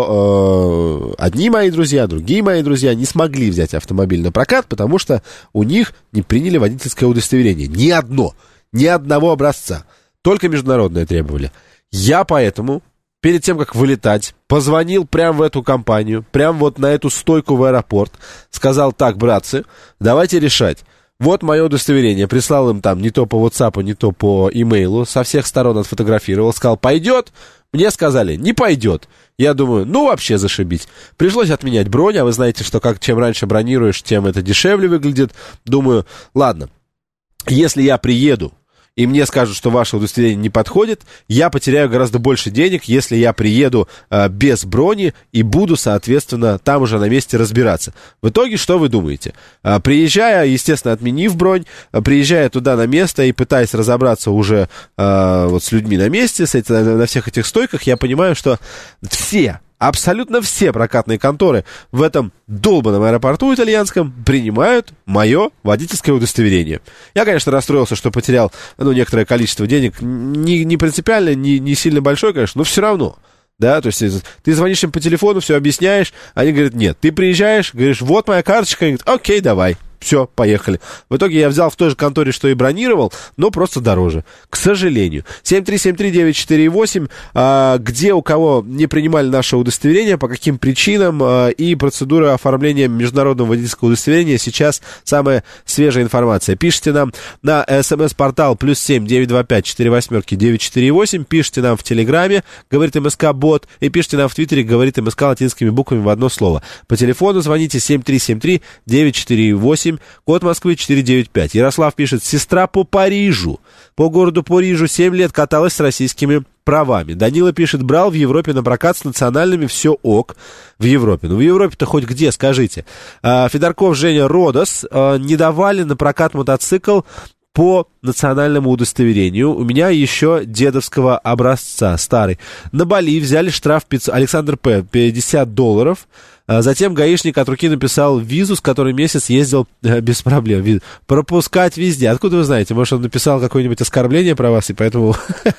что э, одни мои друзья, другие мои друзья не смогли взять автомобиль на прокат, потому что у них не приняли водительское удостоверение. Ни одно, ни одного образца. Только международное требовали. Я поэтому, перед тем, как вылетать, позвонил прямо в эту компанию, прямо вот на эту стойку в аэропорт, сказал: так, братцы, давайте решать. Вот мое удостоверение. Прислал им там не то по WhatsApp, не то по имейлу. Со всех сторон отфотографировал. Сказал: пойдет? Мне сказали: не пойдет. Я думаю, ну вообще зашибись. Пришлось отменять бронь, а вы знаете, что как чем раньше бронируешь, тем это дешевле выглядит. Думаю, ладно, если я приеду, и мне скажут, что ваше удостоверение не подходит, я потеряю гораздо больше денег, если я приеду э, без брони и буду, соответственно, там уже на месте разбираться. В итоге, что вы думаете? Э, приезжая, естественно, отменив бронь, э, приезжая туда на место и пытаясь разобраться уже э, вот с людьми на месте, с эти, на, на всех этих стойках, я понимаю, что все... Абсолютно все прокатные конторы в этом долбанном аэропорту итальянском принимают мое водительское удостоверение. Я, конечно, расстроился, что потерял, ну, некоторое количество денег. Не, не принципиально, не, не сильно большое, конечно, но все равно. Да, то есть ты звонишь им по телефону, все объясняешь, они говорят: нет. Ты приезжаешь, говоришь: вот моя карточка, они говорят: окей, давай. все, поехали. В итоге я взял в той же конторе, что и бронировал, но просто дороже, к сожалению. семь три семь три девять четыре восемь, а, где у кого не принимали наше удостоверение, по каким причинам, а, и процедура оформления международного водительского удостоверения, сейчас самая свежая информация. Пишите нам на смс-портал плюс семь девять два пять четыре восьмерки девять четыре восемь, пишите нам в Телеграме, говорит МСК Бот, и пишите нам в Твиттере, говорит МСК латинскими буквами в одно слово. По телефону звоните семь три семь три девять четыре восемь, код Москвы четыре девять пять. Ярослав пишет: сестра по Парижу, по городу Парижу семь лет каталась с российскими правами. Данила пишет: брал в Европе на прокат с национальными, все ок. В Европе. Ну, в Европе-то хоть где, скажите. А, Федорков Женя Родос, а, не давали на прокат мотоцикл по национальному удостоверению. У меня еще дедовского образца, старый. На Бали взяли штраф пятьсот, Александр П, пятьдесят долларов. Затем гаишник от руки написал визу, с которой месяц ездил без проблем. Пропускать везде. Откуда вы знаете? Может, он написал какое-нибудь оскорбление про вас, и поэтому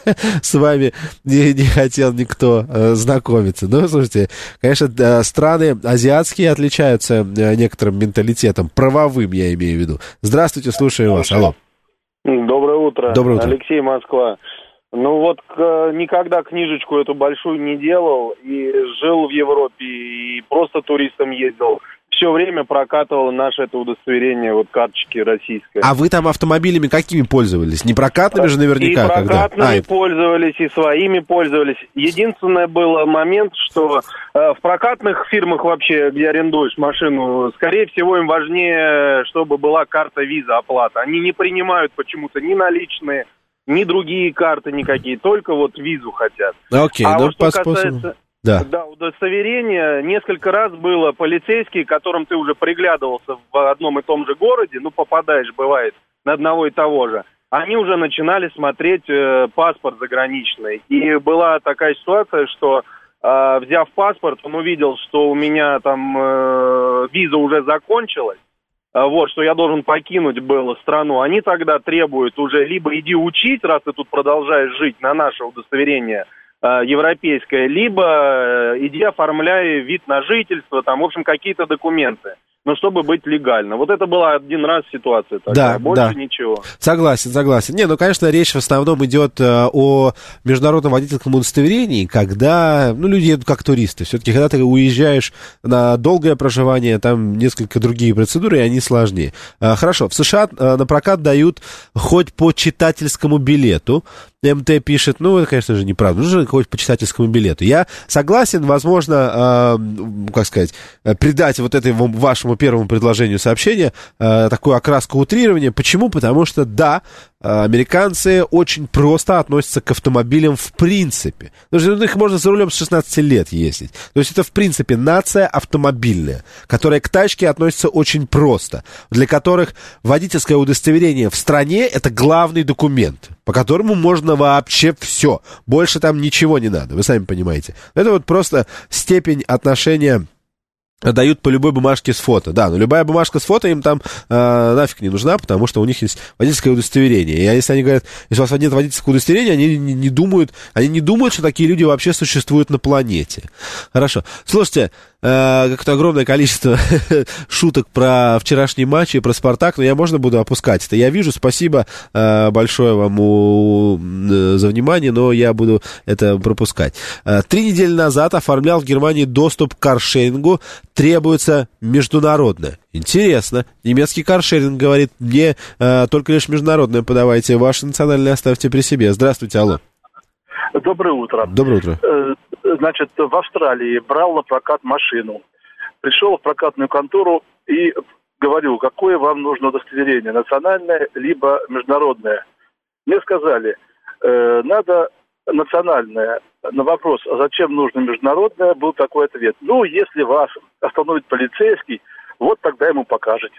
с вами не, не хотел никто знакомиться. Ну, слушайте, конечно, страны азиатские отличаются некоторым менталитетом, правовым, я имею в виду. Здравствуйте, слушаю вас. Алло. Доброе утро. Доброе утро. Алексей, Москва. Ну вот к, никогда книжечку эту большую не делал и жил в Европе и просто туристом ездил. Все время прокатывал наше это удостоверение, вот карточки российское. А вы там автомобилями какими пользовались? Не прокатными же наверняка? И прокатными когда? пользовались, и своими пользовались. Единственное был момент, что э, в прокатных фирмах вообще, где арендуешь машину, скорее всего им важнее, чтобы была карта виза оплата. Они не принимают почему-то ни наличные, ни другие карты никакие, только вот визу хотят. Окей, а ну вот по что касается... способу... Да. Да, удостоверение. Несколько раз было полицейские, которым ты уже приглядывался в одном и том же городе, ну, попадаешь, бывает, на одного и того же. Они уже начинали смотреть э, паспорт заграничный. И была такая ситуация, что, э, взяв паспорт, он увидел, что у меня там э, виза уже закончилась, э, вот, что я должен покинуть было страну. Они тогда требуют уже либо иди учить, раз ты тут продолжаешь жить, на наше удостоверение европейская, либо иди оформляй вид на жительство, там, в общем, какие-то документы. Но чтобы быть легально. Вот это была один раз ситуация такая, да, больше да. ничего. Согласен, согласен. Не, ну, конечно, речь в основном идет э, о международном водительском удостоверении, когда, ну, люди едут как туристы. Все-таки, когда ты уезжаешь на долгое проживание, там несколько другие процедуры, и они сложнее. Э, хорошо, в США э, на прокат дают хоть по читательскому билету. МТ пишет, ну, это, конечно же, неправда, нужно хоть по читательскому билету. Я согласен, возможно, э, как сказать, придать вот этому вашему первому предложению сообщения э, такую окраску утрирования. Почему? Потому что, да, американцы очень просто относятся к автомобилям в принципе. Потому что их можно за рулем с шестнадцати лет ездить. То есть это, в принципе, нация автомобильная, которая к тачке относится очень просто, для которых водительское удостоверение в стране — это главный документ, по которому можно вообще все. Больше там ничего не надо, вы сами понимаете. Это вот просто степень отношения дают по любой бумажке с фото. Да, но любая бумажка с фото им там э, нафиг не нужна, потому что у них есть водительское удостоверение. И если они говорят, если у вас нет водительского удостоверения, они не, не думают, они не думают, что такие люди вообще существуют на планете. Хорошо. Слушайте, э, как-то огромное количество шуток про вчерашний матч и про «Спартак», но я, можно, буду опускать это. Я вижу, спасибо э, большое вам у, э, за внимание, но я буду это пропускать. Э, три недели назад оформлял в Германии доступ к каршерингу. Требуется международное. Интересно. Немецкий каршеринг говорит, мне э, только лишь международное подавайте, ваше национальное оставьте при себе. Здравствуйте, алло. Доброе утро. Доброе утро. Значит, в Австралии брал на прокат машину. Пришел в прокатную контору и говорю, какое вам нужно удостоверение, национальное либо международное. Мне сказали, э, надо национальное. На вопрос, а зачем нужно международное, был такой ответ. Ну, если вас остановит полицейский, вот тогда ему покажете.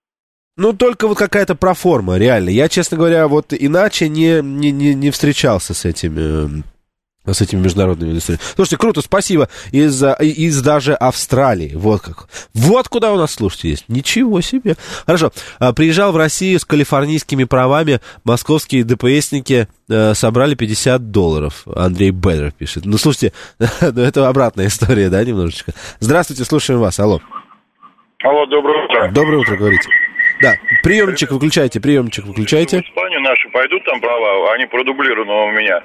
Ну, только вот какая-то проформа, реально. Я, честно говоря, вот иначе не, не, не, не встречался с этими... с этими международными удостоверениями. Слушайте, круто, спасибо. Из, из даже Австралии. Вот как. Вот куда у нас слушатели есть. Ничего себе. Хорошо. Приезжал в Россию с калифорнийскими правами. Московские ДПСники собрали пятьдесят долларов. Андрей Бедер пишет. Ну, слушайте, ну, это обратная история, да, немножечко. Здравствуйте, слушаем вас. Алло. Алло, доброе утро. Доброе утро, говорите. Да, приемчик выключайте, приемчик выключайте. В Испанию наши пойдут там права, они продублированы у меня.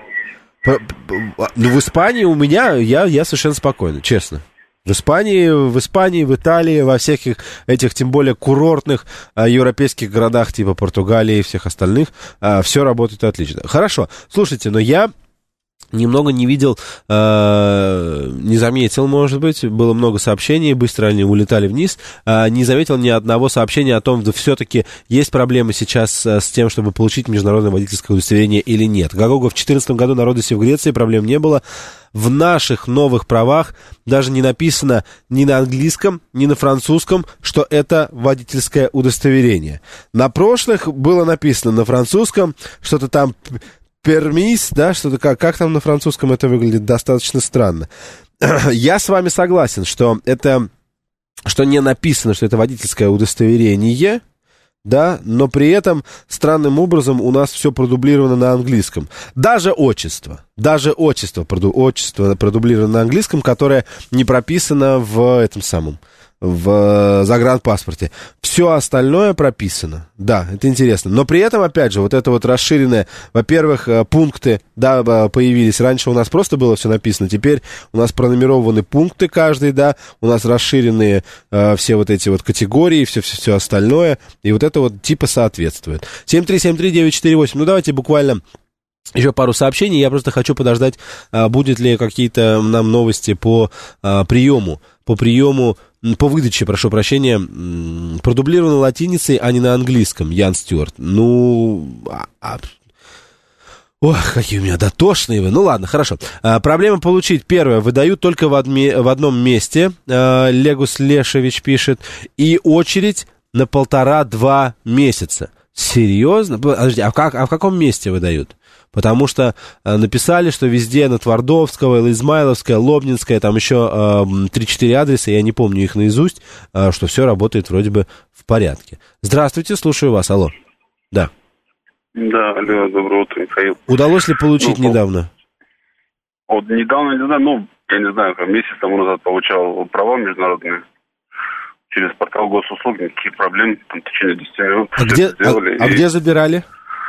Ну, в Испании у меня, я, я совершенно спокойно, честно. В Испании, в Испании, в Италии, во всех этих, тем более, курортных а, европейских городах, типа Португалии и всех остальных, а, все работает отлично. Хорошо, слушайте, но я немного не видел, э, не заметил, может быть, было много сообщений, быстро они улетали вниз, э, не заметил ни одного сообщения о том, да все-таки есть проблемы сейчас с тем, чтобы получить международное водительское удостоверение или нет. Как в две тысячи четырнадцатом году на Родосе в Греции проблем не было. В наших новых правах даже не написано ни на английском, ни на французском, что это водительское удостоверение. На прошлых было написано на французском, что-то там... Пермис, да, что-то как, как там на французском это выглядит, достаточно странно. Я с вами согласен, что это, что не написано, что это водительское удостоверение, да, но при этом странным образом у нас все продублировано на английском. Даже отчество, даже отчество, проду, отчество продублировано на английском, которое не прописано в этом самом, в загранпаспорте. Все остальное прописано. Да, это интересно. Но при этом, опять же, вот это вот расширенное, во-первых, пункты, да, появились. Раньше у нас просто было все написано. Теперь у нас пронумерованы пункты каждый, да. У нас расширенные э, все вот эти вот категории, все-все-все остальное. И вот это вот типа соответствует. семь три семь три девять четыре восемь. Ну, давайте буквально... Еще пару сообщений. Я просто хочу подождать, а, будет ли какие-то нам новости по а, приему, по приему, по выдаче, прошу прощения, продублированы латиницей, а не на английском, Ян Стюарт. Ну, а, а, ох, какие у меня дотошные вы. Ну ладно, хорошо. А, проблема получить. Первое, выдают только в, одми, в одном месте, а, Легус Лешевич пишет, и очередь на полтора-два месяца. Серьезно? Подожди, а в, как, а в каком месте выдают? Потому что э, написали, что везде на Твардовского, Измайловская, Лобнинская, там еще э, три-четыре адреса, я не помню их наизусть, э, что все работает вроде бы в порядке. Здравствуйте, слушаю вас, алло. Да. Да, алло, доброе утро, Михаил. Удалось ли получить ну, недавно? Вот недавно, не знаю, ну, я не знаю, месяц тому назад получал права международные через портал госуслуг, никаких проблем, там, в течение десяти минут. А, где, а, а и... где забирали?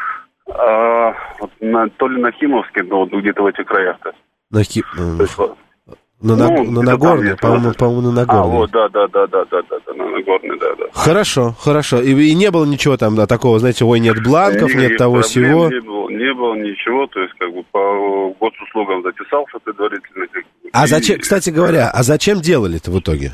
А, вот на, то ли на Химовске, но вот где-то в этих краях-то. На Хи... есть, на, ну, на, на Нагорной, по-моему, по-моему, на Нагорной. А, вот, да, да, да, да, да, да, да, на Нагорной, да, да. Хорошо, хорошо. И, и не было ничего там да, такого, знаете, ой, нет бланков, Никаких нет того всего. Не было, не было ничего, то есть, как бы, по госуслугам записался предварительно. А и... зачем, кстати говоря, а зачем делали-то в итоге?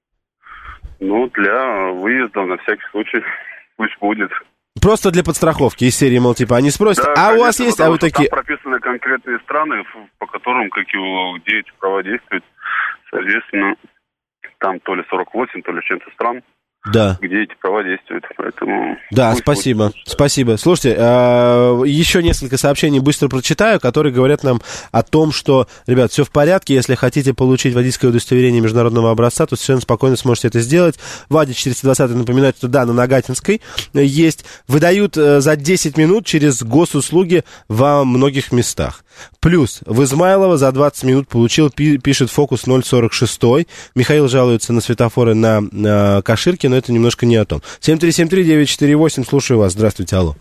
Ну, для выезда, на всякий случай, пусть будет. Просто для подстраховки из серии, мол, типа, они спросят, да, а конечно, у вас есть, а вы такие... Там прописаны конкретные страны, по которым, как и где эти права действуют, соответственно, там то ли сорок восемь, то ли чем-то стран, да. где эти права действуют, поэтому... Да, спасибо, будет. Спасибо. Слушайте, э, еще несколько сообщений быстро прочитаю, которые говорят нам о том, что, ребят, все в порядке, если хотите получить водительское удостоверение международного образца, то совершенно спокойно сможете это сделать. Вадя четыреста двадцать напоминает, что да, на Нагатинской есть. Выдают э, за десять минут через госуслуги во многих местах. Плюс в Измайлово за двадцать минут получил, пи, пишет Фокус ноль сорок шесть. Михаил жалуется на светофоры на, на Каширке, но это немножко не о том. семь три семь три девять четыре восемь, слушаю вас. Здравствуйте, алло.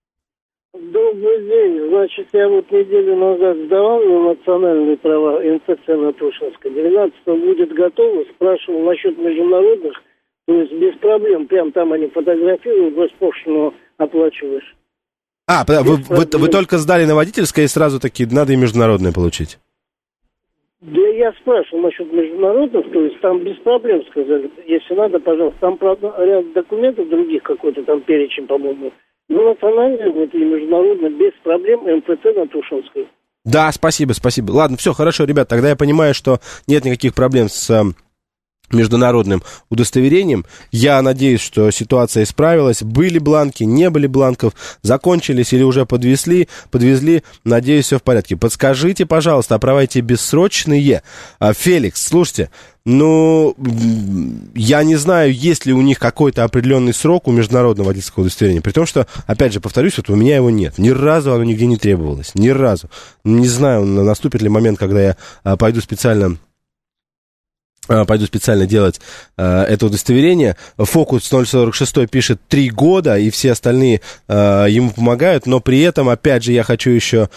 Добрый день. Значит, я вот неделю назад сдавал на национальные права эн тэ цэ на Тушинской. двенадцатого будет готово. Спрашивал насчет международных. То есть без проблем. Прям там они фотографируют, госпошлину оплачиваешь. А, вы, вы, вы только сдали на водительское и сразу такие, надо и международное получить? Да я спрашивал насчет международных, то есть там без проблем сказали. Если надо, пожалуйста, там, правда, ряд документов других какой-то там перечень, по-моему. Но национальные, вот и международные, без проблем, эм тэ цэ на Тушинской. Да, спасибо, спасибо. Ладно, все, хорошо, ребят, тогда я понимаю, что нет никаких проблем с... международным удостоверением. Я надеюсь, что ситуация исправилась. Были бланки, не были бланков, закончились или уже подвезли, подвезли. Надеюсь, все в порядке. Подскажите, пожалуйста, о права эти бессрочные. Феликс, слушайте, ну, я не знаю, есть ли у них какой-то определенный срок у международного водительского удостоверения. При том, что, опять же, повторюсь, вот у меня его нет. Ни разу оно нигде не требовалось. Ни разу. Не знаю, наступит ли момент, когда я пойду специально пойду специально делать э, это удостоверение. Фокус ноль сорок шесть пишет три года, и все остальные э, ему помогают, но при этом, опять же, я хочу еще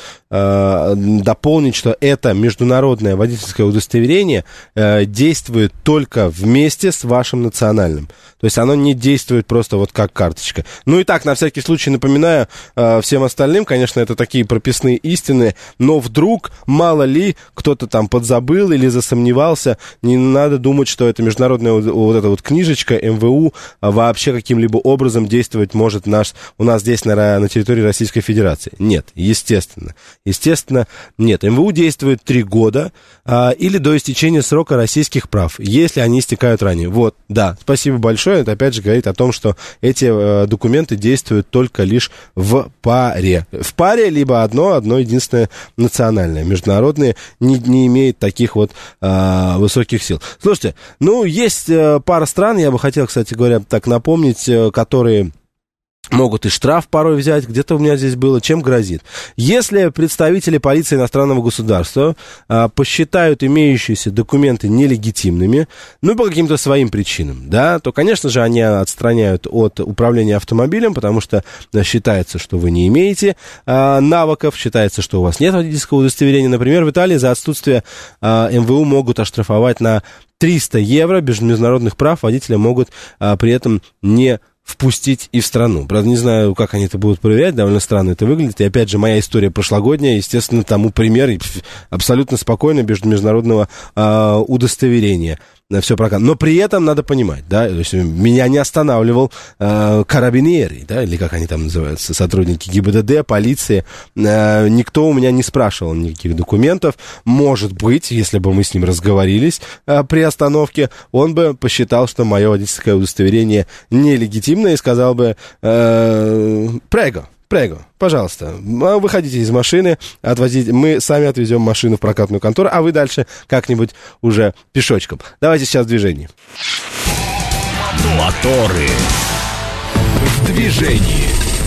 э, дополнить, что это международное водительское удостоверение э, действует только вместе с вашим национальным. То есть оно не действует просто вот как карточка. Ну и так, на всякий случай напоминаю э, всем остальным, конечно, это такие прописные истины, но вдруг, мало ли, кто-то там подзабыл или засомневался, не надо думать, что это международная вот эта вот книжечка эм вэ у вообще каким-либо образом действовать может наш, у нас здесь на, на территории Российской Федерации. Нет, естественно. Естественно, нет. эм вэ у действует три года а, или до истечения срока российских прав, если они истекают ранее. Вот, да, спасибо большое. Это опять же говорит о том, что эти э, документы действуют только лишь в паре. В паре либо одно, одно единственное национальное. Международные не, не имеет таких вот э, высоких сил. Слушайте, ну, есть э, пара стран, я бы хотел, кстати говоря, так напомнить, э, которые могут и штраф порой взять, где-то у меня здесь было, чем грозит. Если представители полиции иностранного государства а, посчитают имеющиеся документы нелегитимными, ну, по каким-то своим причинам, да, то, конечно же, они отстраняют от управления автомобилем, потому что а, считается, что вы не имеете а, навыков, считается, что у вас нет водительского удостоверения. Например, в Италии за отсутствие а, эм вэ у могут оштрафовать на триста евро, без международных прав водителя могут а, при этом не впустить и в страну. Правда, не знаю, как они это будут проверять, довольно странно это выглядит. И опять же, моя история прошлогодняя, естественно, тому пример абсолютно спокойно, без международного э, удостоверения. Все прокат. Но при этом надо понимать, да, то есть меня не останавливал э, карабинери, да, или как они там называются, сотрудники гэ бэ дэ дэ, полиции. Э, никто у меня не спрашивал никаких документов. Может быть, если бы мы с ним разговорились э, при остановке, он бы посчитал, что мое водительское удостоверение нелегитимно и сказал бы э, «Прего». Прего, пожалуйста, выходите из машины, отвозите, мы сами отвезем машину в прокатную контору, а вы дальше как-нибудь уже пешочком. Давайте сейчас в движении. Моторы в движении.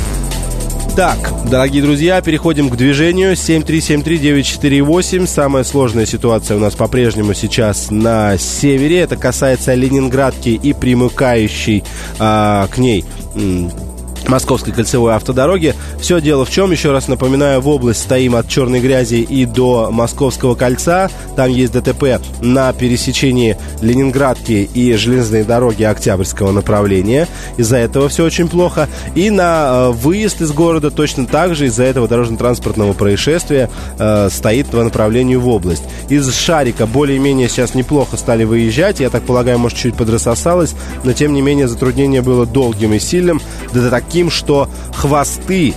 Так, дорогие друзья, переходим к движению. семь три семь три девять четыре восемь. Самая сложная ситуация у нас по-прежнему сейчас на севере. Это касается Ленинградки и примыкающей а, к ней м- Московской кольцевой автодороги. Все дело в чем, еще раз напоминаю, в область стоим от Черной Грязи и до Московского кольца. Там есть дэ тэ пэ на пересечении Ленинградки и железной дороги Октябрьского направления. Из-за этого все очень плохо. И на э, выезд из города точно так же из-за этого дорожно-транспортного происшествия э, стоит по направлению в область. Из Шарика более-менее сейчас неплохо стали выезжать. Я так полагаю, может, чуть подрассосалось, но тем не менее затруднение было долгим и сильным. Да так что хвосты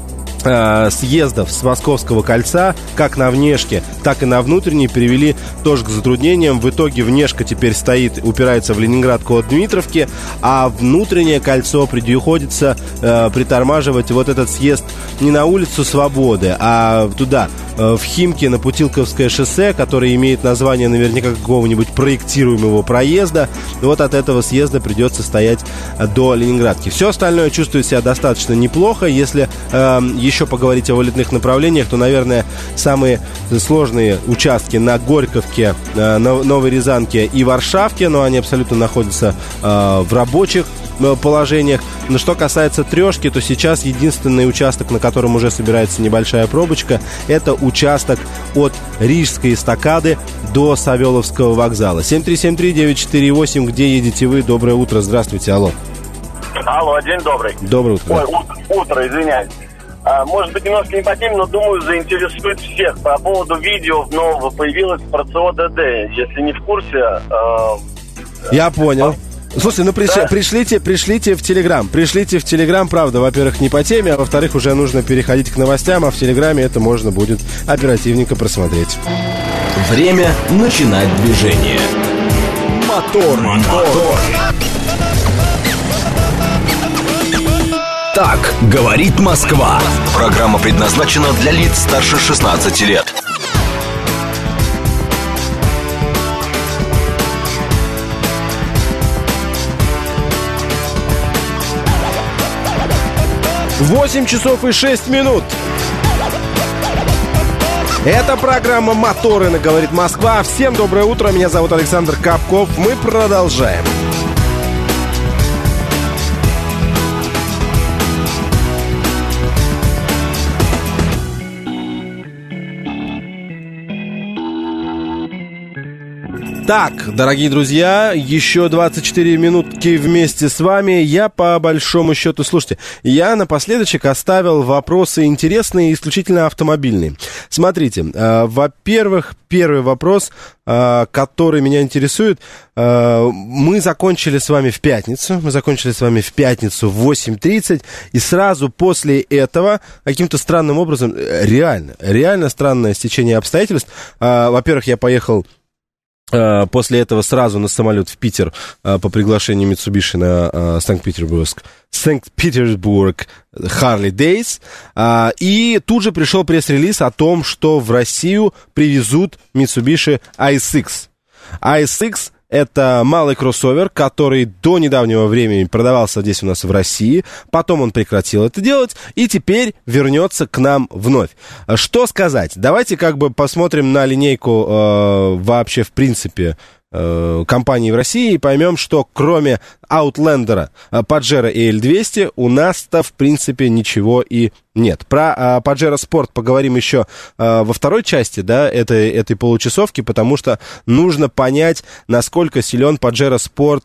э, съездов с Московского кольца, как на внешке, так и на внутренней, привели тоже к затруднениям. В итоге внешка теперь стоит, упирается в Ленинградку от Дмитровки, а внутреннее кольцо приходится э, притормаживать вот этот съезд не на улицу Свободы, а туда, в Химки, на Путилковское шоссе, которое имеет название наверняка какого-нибудь проектируемого проезда. Вот от этого съезда придется стоять до Ленинградки. Все остальное чувствует себя достаточно неплохо. Если э, еще поговорить о вылетных направлениях, то, наверное, самые сложные участки на Горьковке, э, Новой Рязанке и Варшавке, но они абсолютно находятся э, в рабочих положениях. Но что касается Трешки, то сейчас единственный участок, на котором уже собирается небольшая пробочка, это участок от Рижской эстакады до Савеловского вокзала. семь три семь три девять четыре восемь. Где едете вы? Доброе утро. Здравствуйте. Алло. Алло, день добрый. Доброе утро. Ой, утро, утро извиняюсь. А, может быть, немножко не по теме, но, думаю, заинтересует всех. По поводу видео нового появилось про цэ о дэ дэ. Если не в курсе... Э... Я понял. Слушайте, ну приш... да. пришлите, пришлите в Телеграм. Пришлите в Телеграм, правда, во-первых, не по теме, а во-вторых, уже нужно переходить к новостям, а в Телеграме это можно будет оперативненько просмотреть. Время начинать движение. Мотор, мотор. Так говорит Москва. Программа предназначена для лиц старше шестнадцати лет. восемь часов и шесть минут. Это программа «Моторы» на «Говорит Москва». Всем доброе утро, меня зовут Александр Капков. Мы продолжаем. Так, дорогие друзья, еще двадцать четыре минутки вместе с вами. Я по большому счету, слушайте, я напоследочек оставил вопросы интересные, исключительно автомобильные. Смотрите, э, во-первых, первый вопрос, э, который меня интересует. Э, мы закончили с вами в пятницу, мы закончили с вами в пятницу в восемь тридцать, и сразу после этого каким-то странным образом, реально, реально странное стечение обстоятельств. Э, во-первых, я поехал после этого сразу на самолет в Питер по приглашению Mitsubishi на Санкт-Петербург, Санкт-Петербург Harley Days. И тут же пришел пресс-релиз о том, что в Россию привезут Mitsubishi ай эс икс. ай эс икс — это малый кроссовер, который до недавнего времени продавался здесь у нас в России. Потом он прекратил это делать и теперь вернется к нам вновь. Что сказать? Давайте как бы посмотрим на линейку э, вообще в принципе э, компаний в России и поймем, что кроме Outlander, Pajero и эль двести у нас-то в принципе ничего и нет. Про э, Pajero Sport поговорим еще э, во второй части, да, этой, этой получасовки, потому что нужно понять, насколько силен Pajero Sport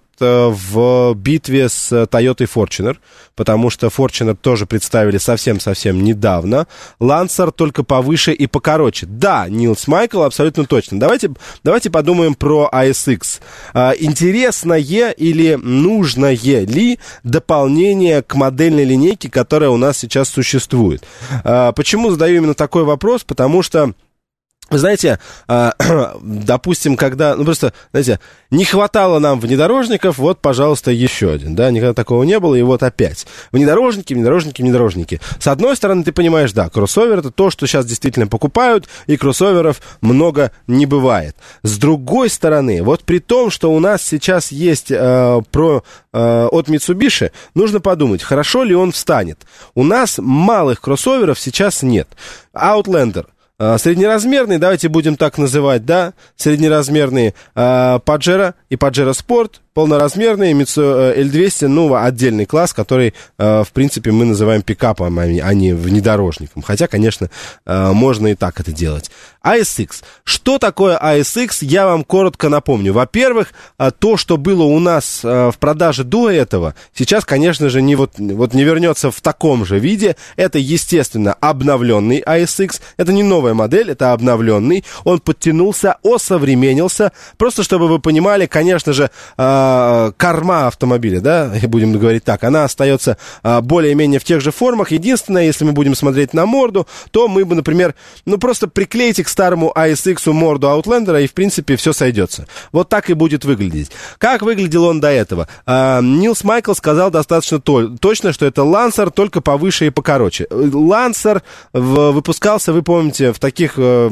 в битве с Toyota Fortuner, потому что Fortuner тоже представили совсем-совсем недавно. Lancer только повыше и покороче. Да, Нилс Майкл, абсолютно точно. Давайте, давайте подумаем про ай эс икс. А, интересное или нужное ли дополнение к модельной линейке, которая у нас сейчас существует? А, почему задаю именно такой вопрос? Потому что вы знаете, допустим, когда, ну просто, знаете, не хватало нам внедорожников, вот, пожалуйста, еще один, да, никогда такого не было, и вот опять. Внедорожники, внедорожники, внедорожники. С одной стороны, ты понимаешь, да, кроссовер — это то, что сейчас действительно покупают, и кроссоверов много не бывает. С другой стороны, вот при том, что у нас сейчас есть э, про, э, от Mitsubishi, нужно подумать, хорошо ли он встанет. У нас малых кроссоверов сейчас нет. Outlander — среднеразмерный, давайте будем так называть, да, среднеразмерные э, Pajero и Pajero Sport, полноразмерные Mitsubishi эль двести, ну, отдельный класс, который, э, в принципе, мы называем пикапом, а не внедорожником. Хотя, конечно, э, можно и так это делать. ай эс икс. Что такое ай эс икс, я вам коротко напомню. Во-первых, э, то, что было у нас э, в продаже до этого, сейчас, конечно же, не, вот, вот не вернется в таком же виде. Это, естественно, обновленный ай эс икс. Это не новая модель, это обновленный. Он подтянулся, осовременился. Просто, чтобы вы понимали, конечно же, э, корма автомобиля, да, будем говорить так, она остается а, более-менее в тех же формах. Единственное, если мы будем смотреть на морду, то мы бы, например, ну просто приклеите к старому ай эс икс морду Outlander, и, в принципе, все сойдется. Вот так и будет выглядеть. Как выглядел он до этого? А, Нилс Майкл сказал достаточно то, точно, что это Lancer, только повыше и покороче. Lancer в, выпускался, вы помните, в таких... Э,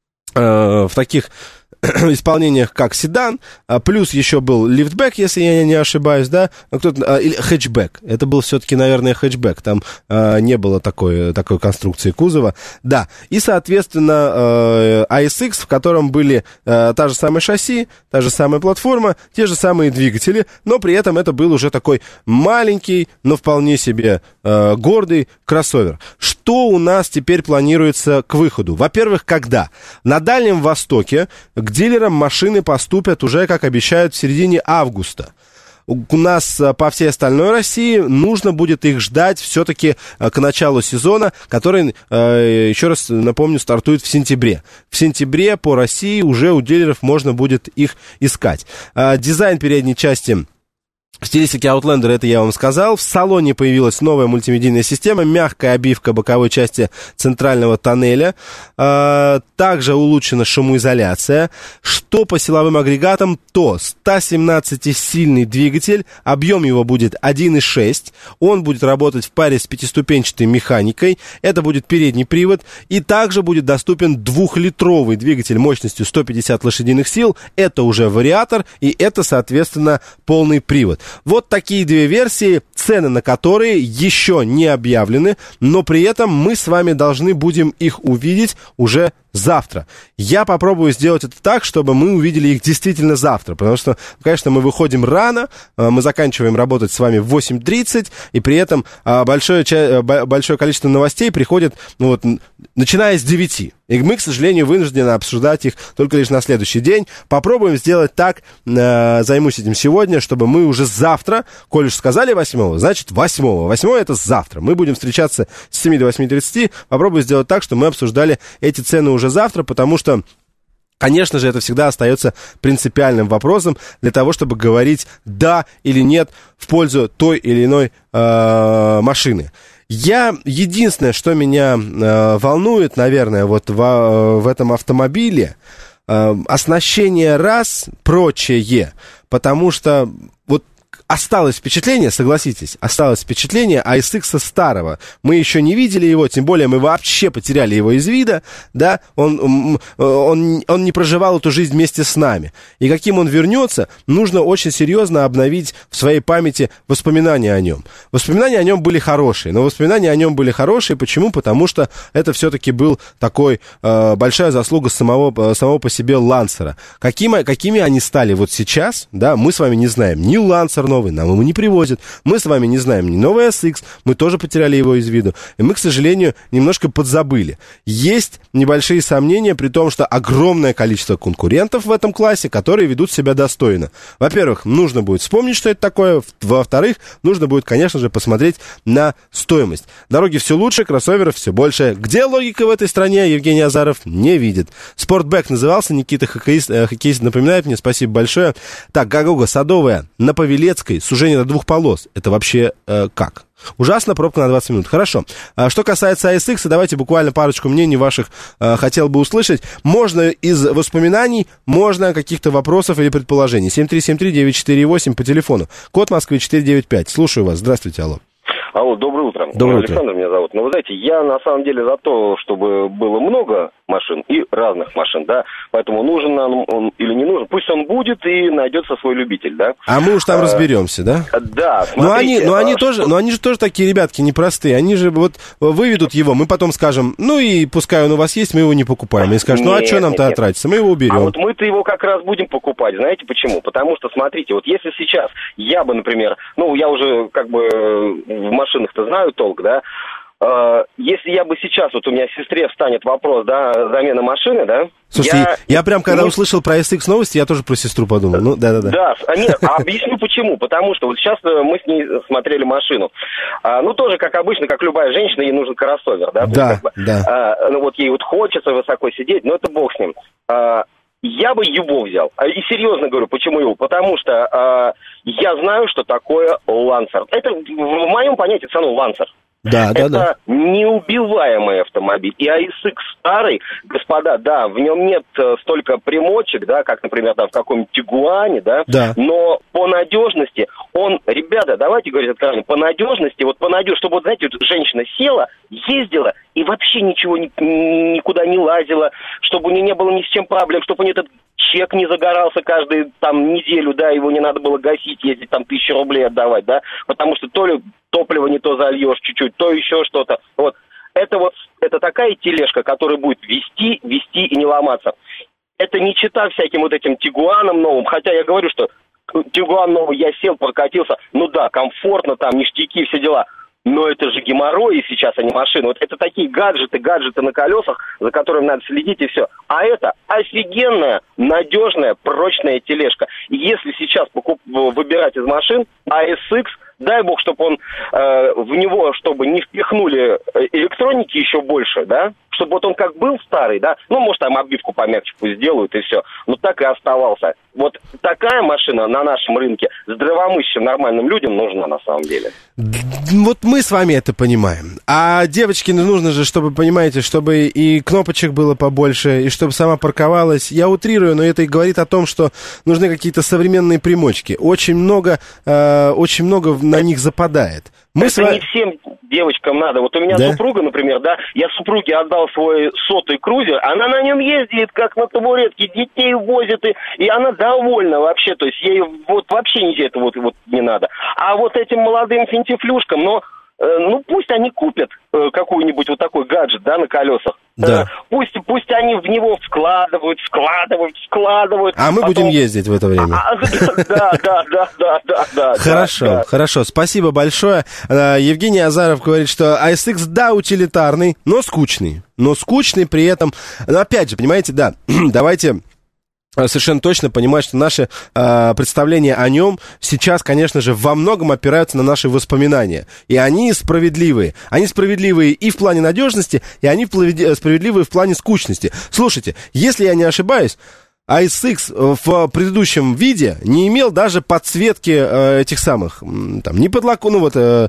э, в таких исполнениях как седан, плюс еще был лифтбэк, если я не ошибаюсь, да, кто-то, или хэтчбэк, это был все-таки, наверное, хэтчбэк, там а, не было такой, такой конструкции кузова, да, и, соответственно, ай эс икс, в котором были а, та же самая шасси, та же самая платформа, те же самые двигатели, но при этом это был уже такой маленький, но вполне себе а, гордый кроссовер. Что у нас теперь планируется к выходу? Во-первых, когда? На Дальнем Востоке к дилерам машины поступят уже, как обещают, в середине августа. У нас по всей остальной России нужно будет их ждать все-таки к началу сезона, который, еще раз напомню, стартует в сентябре. В сентябре по России уже у дилеров можно будет их искать. Дизайн передней части в стилистике Outlander, это я вам сказал. В салоне появилась новая мультимедийная система, мягкая обивка боковой части центрального тоннеля. Также улучшена шумоизоляция. Что по силовым агрегатам, то сто семнадцатисильный двигатель, объем его будет один и шесть. Он будет работать в паре с пятиступенчатой механикой. Это будет передний привод. И также будет доступен двухлитровый двигатель мощностью сто пятьдесят лошадиных сил. Это уже вариатор, и это, соответственно, полный привод. Вот такие две версии, цены на которые еще не объявлены, но при этом мы с вами должны будем их увидеть уже завтра. Я попробую сделать это так, чтобы мы увидели их действительно завтра, потому что, конечно, мы выходим рано, мы заканчиваем работать с вами в восемь тридцать, и при этом большое, большое количество новостей приходит, ну вот, начиная с девяти. И мы, к сожалению, вынуждены обсуждать их только лишь на следующий день. Попробуем сделать так, э, займусь этим сегодня, чтобы мы уже завтра, коль уж сказали восьмого, значит восьмого. восьмое это завтра. Мы будем встречаться с семи до восьми тридцати. Попробую сделать так, чтобы мы обсуждали эти цены уже завтра, потому что, конечно же, это всегда остается принципиальным вопросом для того, чтобы говорить «да» или «нет» в пользу той или иной э, машины. Я, единственное, что меня э, волнует, наверное, вот в, в этом автомобиле, э, оснащение раз, прочее, потому что вот осталось впечатление, согласитесь, осталось впечатление эй эс икс старого. Мы еще не видели его, тем более мы вообще потеряли его из вида, да, он, он, он не проживал эту жизнь вместе с нами. И каким он вернется, нужно очень серьезно обновить в своей памяти воспоминания о нем. Воспоминания о нем были хорошие, но воспоминания о нем были хорошие, почему? Потому что это все-таки был такой э, большая заслуга самого, самого по себе Лансера. Какими, какими они стали вот сейчас, да, мы с вами не знаем ни Лансер новый, нам его не привозят. Мы с вами не знаем ни новый эс икс, мы тоже потеряли его из виду. И мы, к сожалению, немножко подзабыли. Есть небольшие сомнения, при том, что огромное количество конкурентов в этом классе, которые ведут себя достойно. Во-первых, нужно будет вспомнить, что это такое. Во-вторых, нужно будет, конечно же, посмотреть на стоимость. Дороги все лучше, кроссоверов все больше. Где логика в этой стране, Евгений Азаров не видит. Спортбэк назывался, Никита хоккеист, э, хоккеист напоминает мне, спасибо большое. Так, Гагуга, Садовая, на Павелецкой, сужение до двух полос. Это вообще э, как? Ужасно, пробка на двадцать минут. Хорошо. А что касается эй эс икс, давайте буквально парочку мнений ваших э, хотел бы услышать. Можно из воспоминаний, можно каких-то вопросов или предположений. семь три семь три девять четыре восемь по телефону. Код Москвы четыреста девяносто пять. Слушаю вас. Здравствуйте, алло. Алло, доброе утро. Доброе Александр утро. меня зовут. Но вы знаете, я на самом деле за то, чтобы было много машин и разных машин, да. Поэтому нужен он, он или не нужен, пусть он будет и найдется свой любитель, да. А мы уж там а, разберемся, да? Да, смотрите. Но они, но они а, тоже, что... но они же тоже такие ребятки непростые. Они же вот выведут его, мы потом скажем, ну и пускай он у вас есть, мы его не покупаем. И скажут, ну а что нам-то тратиться, мы его уберем. А вот мы-то его как раз будем покупать, знаете почему? Потому что, смотрите, вот если сейчас я бы, например, ну я уже как бы в машинах-то знаю толк, да, если я бы сейчас, вот у меня сестре встанет вопрос, да, замена машины, да. Слушайте, я, я прям когда не... услышал про эс икс новости, я тоже про сестру подумал. Ну, да-да-да. Да, нет, объясню почему. Потому что вот сейчас мы с ней смотрели машину. А, ну, тоже, как обычно, как любая женщина, ей нужен кроссовер, да. Да, как бы, да. А, ну, вот ей вот хочется высоко сидеть, но это бог с ним. А, я бы его взял. И серьезно говорю, почему его? Потому что а, я знаю, что такое Лансер. Это в моем понятии цену Лансер. Да, это да, да. неубиваемый автомобиль. И эй эс икс старый, господа, да, в нем нет столько примочек, да, как, например, там в каком-нибудь Тигуане, да, да. Но по надежности он, ребята, давайте говорить откровенно, по надежности, вот по надежности, чтобы, вот, знаете, вот женщина села, ездила и вообще ничего ни, никуда не лазила, чтобы у нее не было ни с чем проблем, чтобы у нее этот чек не загорался каждую там неделю, да, его не надо было гасить, ездить там тысячу рублей отдавать, да, потому что то ли топливо не то зальешь чуть-чуть, то еще что-то. Вот это вот это такая тележка, которая будет вести, вести и не ломаться. Это не чита всяким вот этим Тигуанам новым, хотя я говорю, что Тигуан новый, я сел, прокатился, ну да, комфортно, там ништяки, все дела. Но это же геморрой сейчас, а не машина. Вот это такие гаджеты, гаджеты на колесах, за которыми надо следить и все. А это офигенная, надежная, прочная тележка. И если сейчас покуп... выбирать из машин эй эс икс, дай бог, чтобы он э, в него, чтобы не впихнули электроники еще больше, да, чтобы вот он как был старый, да, ну, может, там обивку помягче пусть сделают и все, но так и оставался. Вот такая машина на нашем рынке здравомыслящим нормальным людям нужна на самом деле. Вот мы с вами это понимаем. А девочке нужно же, чтобы, понимаете, чтобы и кнопочек было побольше, и чтобы сама парковалась. Я утрирую, но это и говорит о том, что нужны какие-то современные примочки. Очень много, э, очень много на них западает. Мы это с... не всем девочкам надо. Вот у меня да? супруга, например, да, я супруге отдал свой сотый крузер, она на нем ездит, как на табуретке, детей возит, и, и она довольна вообще, то есть ей вот вообще ничего этого вот, вот не надо. А вот этим молодым финтифлюшкам, ну, э, ну пусть они купят э, какой-нибудь вот такой гаджет, да, на колесах. Да. Э, пусть, пусть они в него вкладывают, складывают, складывают. А мы потом... будем ездить в это время. Да, да, да, да, да, да. Хорошо, хорошо, спасибо большое. Евгений Азаров говорит, что эй эс икс, да, утилитарный, но скучный. Но скучный при этом... Но опять же, понимаете, да, давайте... совершенно точно понимать, что наши э, представления о нем сейчас, конечно же, во многом опираются на наши воспоминания. И они справедливые. Они справедливые и в плане надежности, и они справедливые в плане скучности. Слушайте, если я не ошибаюсь, эй эс икс в предыдущем виде не имел даже подсветки э, этих самых, там, не подлоку, ну вот, э,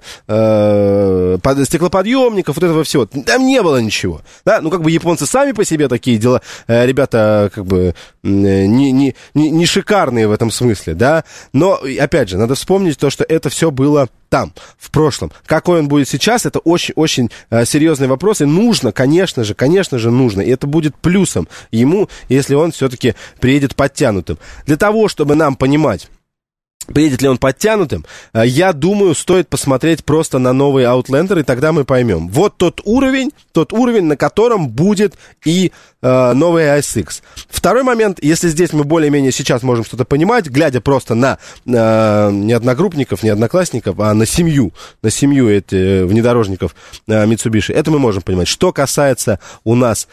э, под, стеклоподъемников, вот этого всего. Там не было ничего. Да? Ну, как бы японцы сами по себе такие дела, э, ребята, как бы, не, не, не, не шикарные в этом смысле, да. Но, опять же, надо вспомнить то, что это все было там, в прошлом. Какой он будет сейчас, это очень-очень э, серьезный вопрос, и нужно, конечно же, конечно же, нужно, и это будет плюсом ему, если он все-таки приедет подтянутым. Для того, чтобы нам понимать, приедет ли он подтянутым, я думаю, стоит посмотреть просто на новый Outlander, и тогда мы поймем. Вот тот уровень, тот уровень, на котором будет и э, новый эй эс икс. Второй момент, если здесь мы более-менее сейчас можем что-то понимать, глядя просто на э, не одногруппников, не одноклассников, а на семью, на семью этих внедорожников э, Mitsubishi, это мы можем понимать. Что касается у нас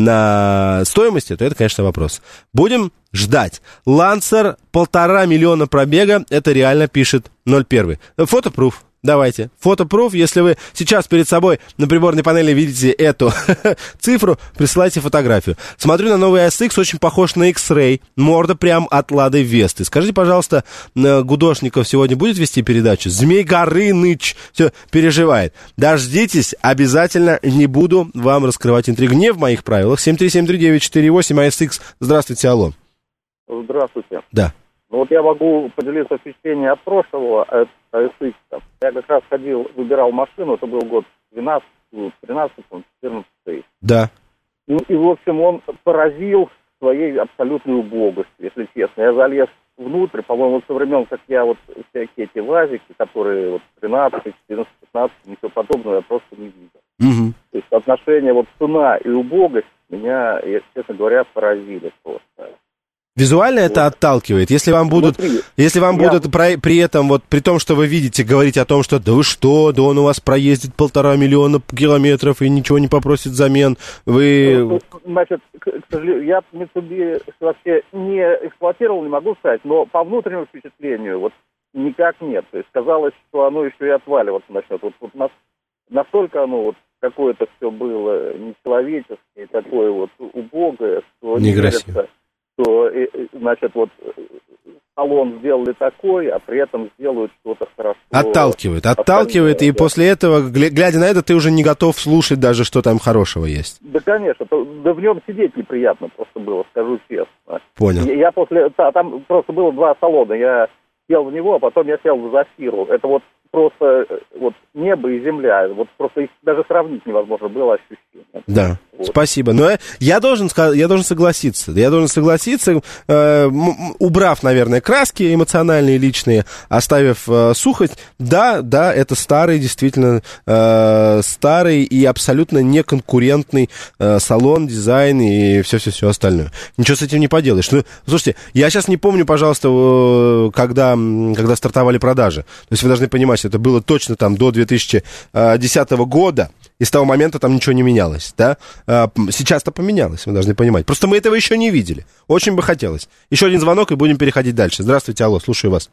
на стоимости, то это, конечно, вопрос. Будем ждать. Лансер, полтора миллиона пробега, это реально пишет ноль один. Фотопруф. Давайте. Фотопруф, если вы сейчас перед собой на приборной панели видите эту цифру, присылайте фотографию. Смотрю на новый эй эс икс, очень похож на X-Ray. Морда прям от Лады Весты. Скажите, пожалуйста, Гудошников сегодня будет вести передачу? Змей Горыныч все переживает. Дождитесь, обязательно не буду вам раскрывать интригу. Не в моих правилах. семь три семь три девять четыре восемь, эй эс икс. Здравствуйте, алло. Здравствуйте. Да. Ну вот я могу поделиться впечатлением от прошлого эй эс икс. Я как раз ходил, выбирал машину, это был год двенадцатый, тринадцатый, четырнадцатый. Да. Ну и, в общем, он поразил своей абсолютной убогостью, если честно. Я залез внутрь, по-моему, со времен, как я вот всякие эти вазики, которые вот тринадцать, четырнадцать, пятнадцать, ничего подобного я просто не видел. Угу. То есть отношение вот цена и убогость меня, честно говоря, поразили просто. Визуально вот. Это отталкивает. Если вам будут, Внутри. если вам Я... будут при, при этом, вот при том, что вы видите, говорить о том, что да вы что, да он у вас проездит полтора миллиона километров и ничего не попросит взамен, вы... Значит, к, к сожалению, я Mitsubishi вообще не эксплуатировал, не могу сказать, но по внутреннему впечатлению вот никак нет. То есть казалось, что оно еще и отваливаться начнет. Вот, вот нас, настолько оно вот какое-то все было нечеловеческое, такое вот убогое, что не верится, что, значит, вот салон сделали такой, а при этом сделают что-то хорошо. Отталкивает, отталкивает, и да. После этого, глядя на это, ты уже не готов слушать даже, что там хорошего есть. Да, конечно, да в нем сидеть неприятно просто было, скажу честно. Понял. Я, я после, там просто было два салона, я сел в него, а потом я сел в Зафиру. Это вот просто вот небо и земля, вот просто их даже сравнить невозможно было ощущение. Да, вот. Спасибо. Но я должен, я должен согласиться. Я должен согласиться, э, убрав, наверное, краски эмоциональные, личные, оставив э, сухость. Да, да, это старый, действительно э, старый и абсолютно неконкурентный э, салон, дизайн и все-все-все остальное. Ничего с этим не поделаешь. Ну, слушайте, я сейчас не помню, пожалуйста, э, когда, когда стартовали продажи. То есть вы должны понимать, это было точно там до две тысячи десятого года, и с того момента там ничего не менялось, да? Сейчас-то поменялось, вы должны понимать. Просто мы этого еще не видели. Очень бы хотелось. Еще один звонок, и будем переходить дальше. Здравствуйте, алло, слушаю вас.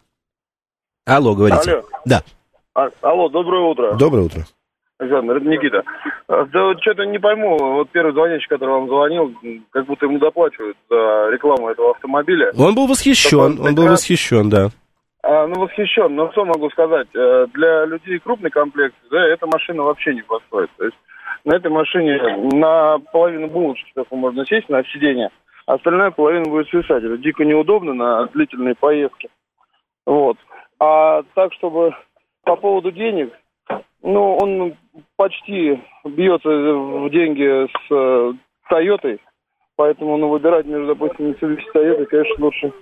Алло, говорите. Алло. Да. А, алло, доброе утро. Доброе утро. Жанна, это Никита. Да вот что-то не пойму, вот первый звонящий, который вам звонил, как будто ему доплачивают за рекламу этого автомобиля. Он был восхищен, он был восхищен, да. А, ну, восхищен, но что могу сказать, для людей крупной комплекции, да, эта машина вообще не подходит. То есть на этой машине на половину булочки можно сесть на сиденье, а остальная половина будет свисать. Это дико неудобно на длительные поездки. Вот. А так, чтобы По поводу денег, ну, он почти бьется в деньги с э, Тойотой, поэтому, ну, выбирать между, допустим, Mitsubishi и Тойотой, конечно, лучше.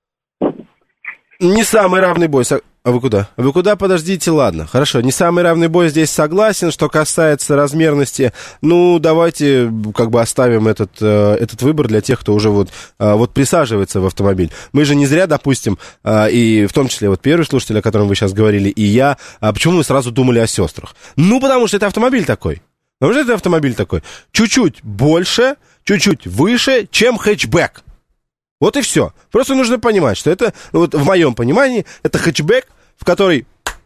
Не самый равный бой. А вы куда? Вы куда? Подождите, ладно. Хорошо, не самый равный бой, здесь согласен. Что касается размерности, ну, давайте как бы оставим этот, э, этот выбор для тех, кто уже вот, э, вот присаживается в автомобиль. Мы же не зря, допустим, э, и в том числе вот первый слушатель, о котором вы сейчас говорили, и я, а почему мы сразу думали о сестрах? Ну, потому что это автомобиль такой. Потому что это автомобиль такой. Чуть-чуть больше, чуть-чуть выше, чем хэтчбэк. Вот и все. Просто нужно понимать, что это, вот в моем понимании, это хэтчбэк, в который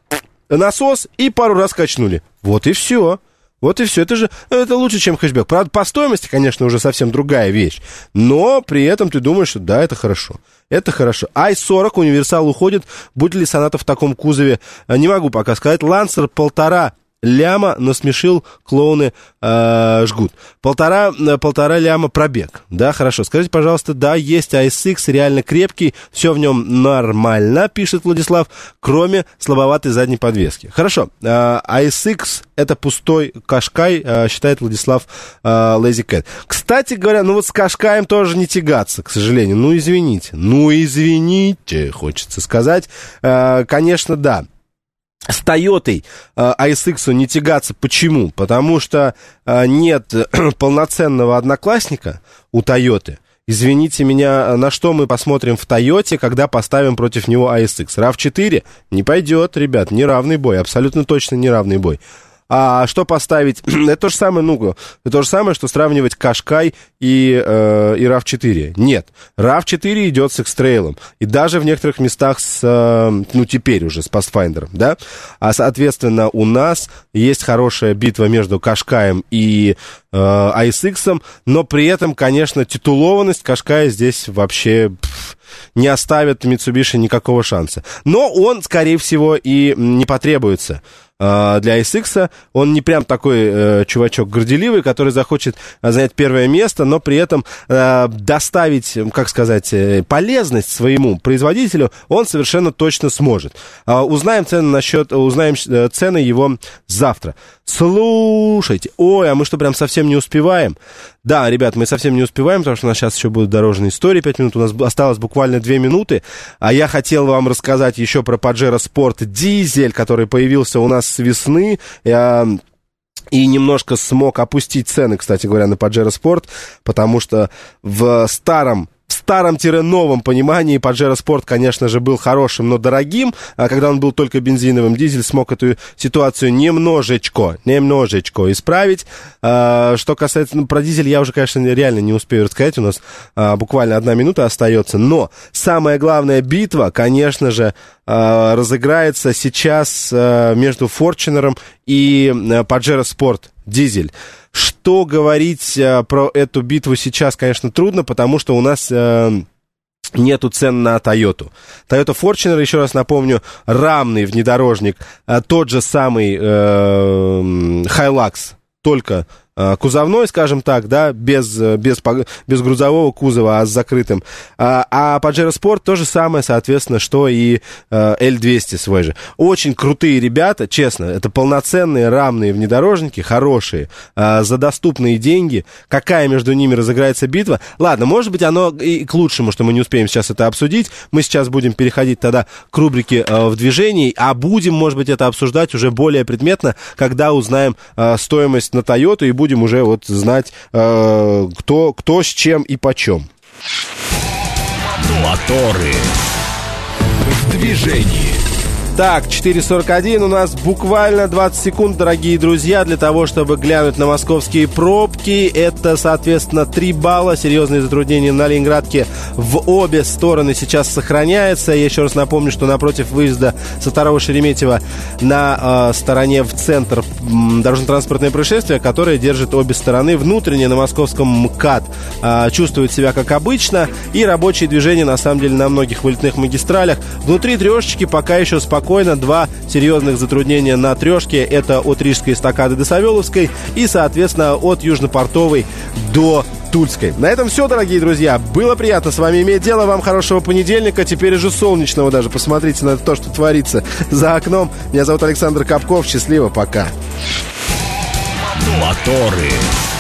насос и пару раз качнули. Вот и все. Вот и все. Это же это лучше, чем хэтчбэк. Правда, по стоимости, конечно, уже совсем другая вещь. Но при этом ты думаешь, что да, это хорошо. Это хорошо. ай сорок универсал уходит. Будет ли Соната в таком кузове? Не могу пока сказать. Лансер полтора ляма насмешил, клоуны э, жгут. Полтора, полтора ляма пробег. Да, хорошо. Скажите, пожалуйста, да, есть ай эс икс, реально крепкий, все в нем нормально, пишет Владислав, кроме слабоватой задней подвески. Хорошо. Э, ай эс икс это пустой Кашкай, э, считает Владислав э, Lazy Cat. Кстати говоря, ну вот с Кашкаем тоже не тягаться, к сожалению. Ну, извините. Ну, извините, хочется сказать. Э, конечно, да. С Тойотой э, ай эс икс не тягаться. Почему? Потому что э, нет полноценного одноклассника у Тойоты. Извините меня, на что мы посмотрим в Тойоте, когда поставим против него ай эс икс? рав четыре? Не пойдет, ребят, неравный бой, абсолютно точно неравный бой. А что поставить? Это то же самое, ну, это то же самое, что сравнивать Кашкай и, э, и рав четыре. Нет, рав четыре идет с X-Trail, и даже в некоторых местах с, э, ну, теперь уже с Pathfinder, да? А, соответственно, у нас есть хорошая битва между Кашкаем и э, ай эс икс, но при этом, конечно, титулованность Кашкая здесь вообще... Пфф, не оставит Mitsubishi никакого шанса. Но он, скорее всего, и не потребуется э, для ай эс икс. Он не прям такой э, чувачок горделивый, который захочет занять первое место, но при этом э, доставить, как сказать, полезность своему производителю он совершенно точно сможет. Э, узнаем цены насчет, узнаем цены его завтра. Слушайте, ой, а мы что, прям совсем не успеваем? Да, ребят, мы совсем не успеваем, потому что у нас сейчас еще будут дорожные истории, пять минут, у нас осталось буквально две минуты, а я хотел вам рассказать еще про Pajero Sport дизель, который появился у нас с весны, я... И немножко смог опустить цены, кстати говоря, на Pajero Sport, потому что в старом В старом-новом понимании Pajero Sport, конечно же, был хорошим, но дорогим. А когда он был только бензиновым, дизель смог эту ситуацию немножечко, немножечко исправить. А, что касается, ну, про дизель я уже, конечно, реально не успею рассказать. У нас а, буквально одна минута остается. Но самая главная битва, конечно же, а, разыграется сейчас а, между Fortuner и а, Pajero Sport дизель. Что говорить э, про эту битву сейчас, конечно, трудно, потому что у нас э, нету цен на Toyota. Toyota Fortuner, еще раз напомню, рамный внедорожник, э, тот же самый э, Hilux, только э, кузовной, скажем так, да, без, без, без грузового кузова, а с закрытым. А, а Pajero Sport то же самое, соответственно, что и э, эл двести свой же. Очень крутые ребята, честно, это полноценные рамные внедорожники, хорошие, э, за доступные деньги. Какая между ними разыграется битва? Ладно, может быть, оно и к лучшему, что мы не успеем сейчас это обсудить. Мы сейчас будем переходить тогда к рубрике э, в движении, а будем, может быть, это обсуждать уже более предметно, когда узнаем э, стоимость на Toyota и будем уже вот знать, э, кто, кто с чем и почем. Моторы в движении. Так, четыре сорок один, у нас буквально двадцать секунд, дорогие друзья, для того, чтобы глянуть на московские пробки. Это, соответственно, три балла. Серьезные затруднения на Ленинградке в обе стороны сейчас сохраняется. Я еще раз напомню, что напротив выезда со второго Шереметьево на э, стороне в центр э, дорожно-транспортное происшествие, которое держит обе стороны. Внутренне на московском МКАД э, чувствует себя как обычно. И рабочие движения, на самом деле, на многих вылетных магистралях. Внутри трешечки пока еще спокойно. Два серьезных затруднения на трешке. Это от Рижской эстакады до Савеловской и, соответственно, от Южнопортовой до Тульской. На этом все, дорогие друзья. Было приятно с вами иметь дело. Вам хорошего понедельника, теперь уже солнечного даже. Посмотрите на то, что творится за окном. Меня зовут Александр Капков. Счастливо, пока. Моторы.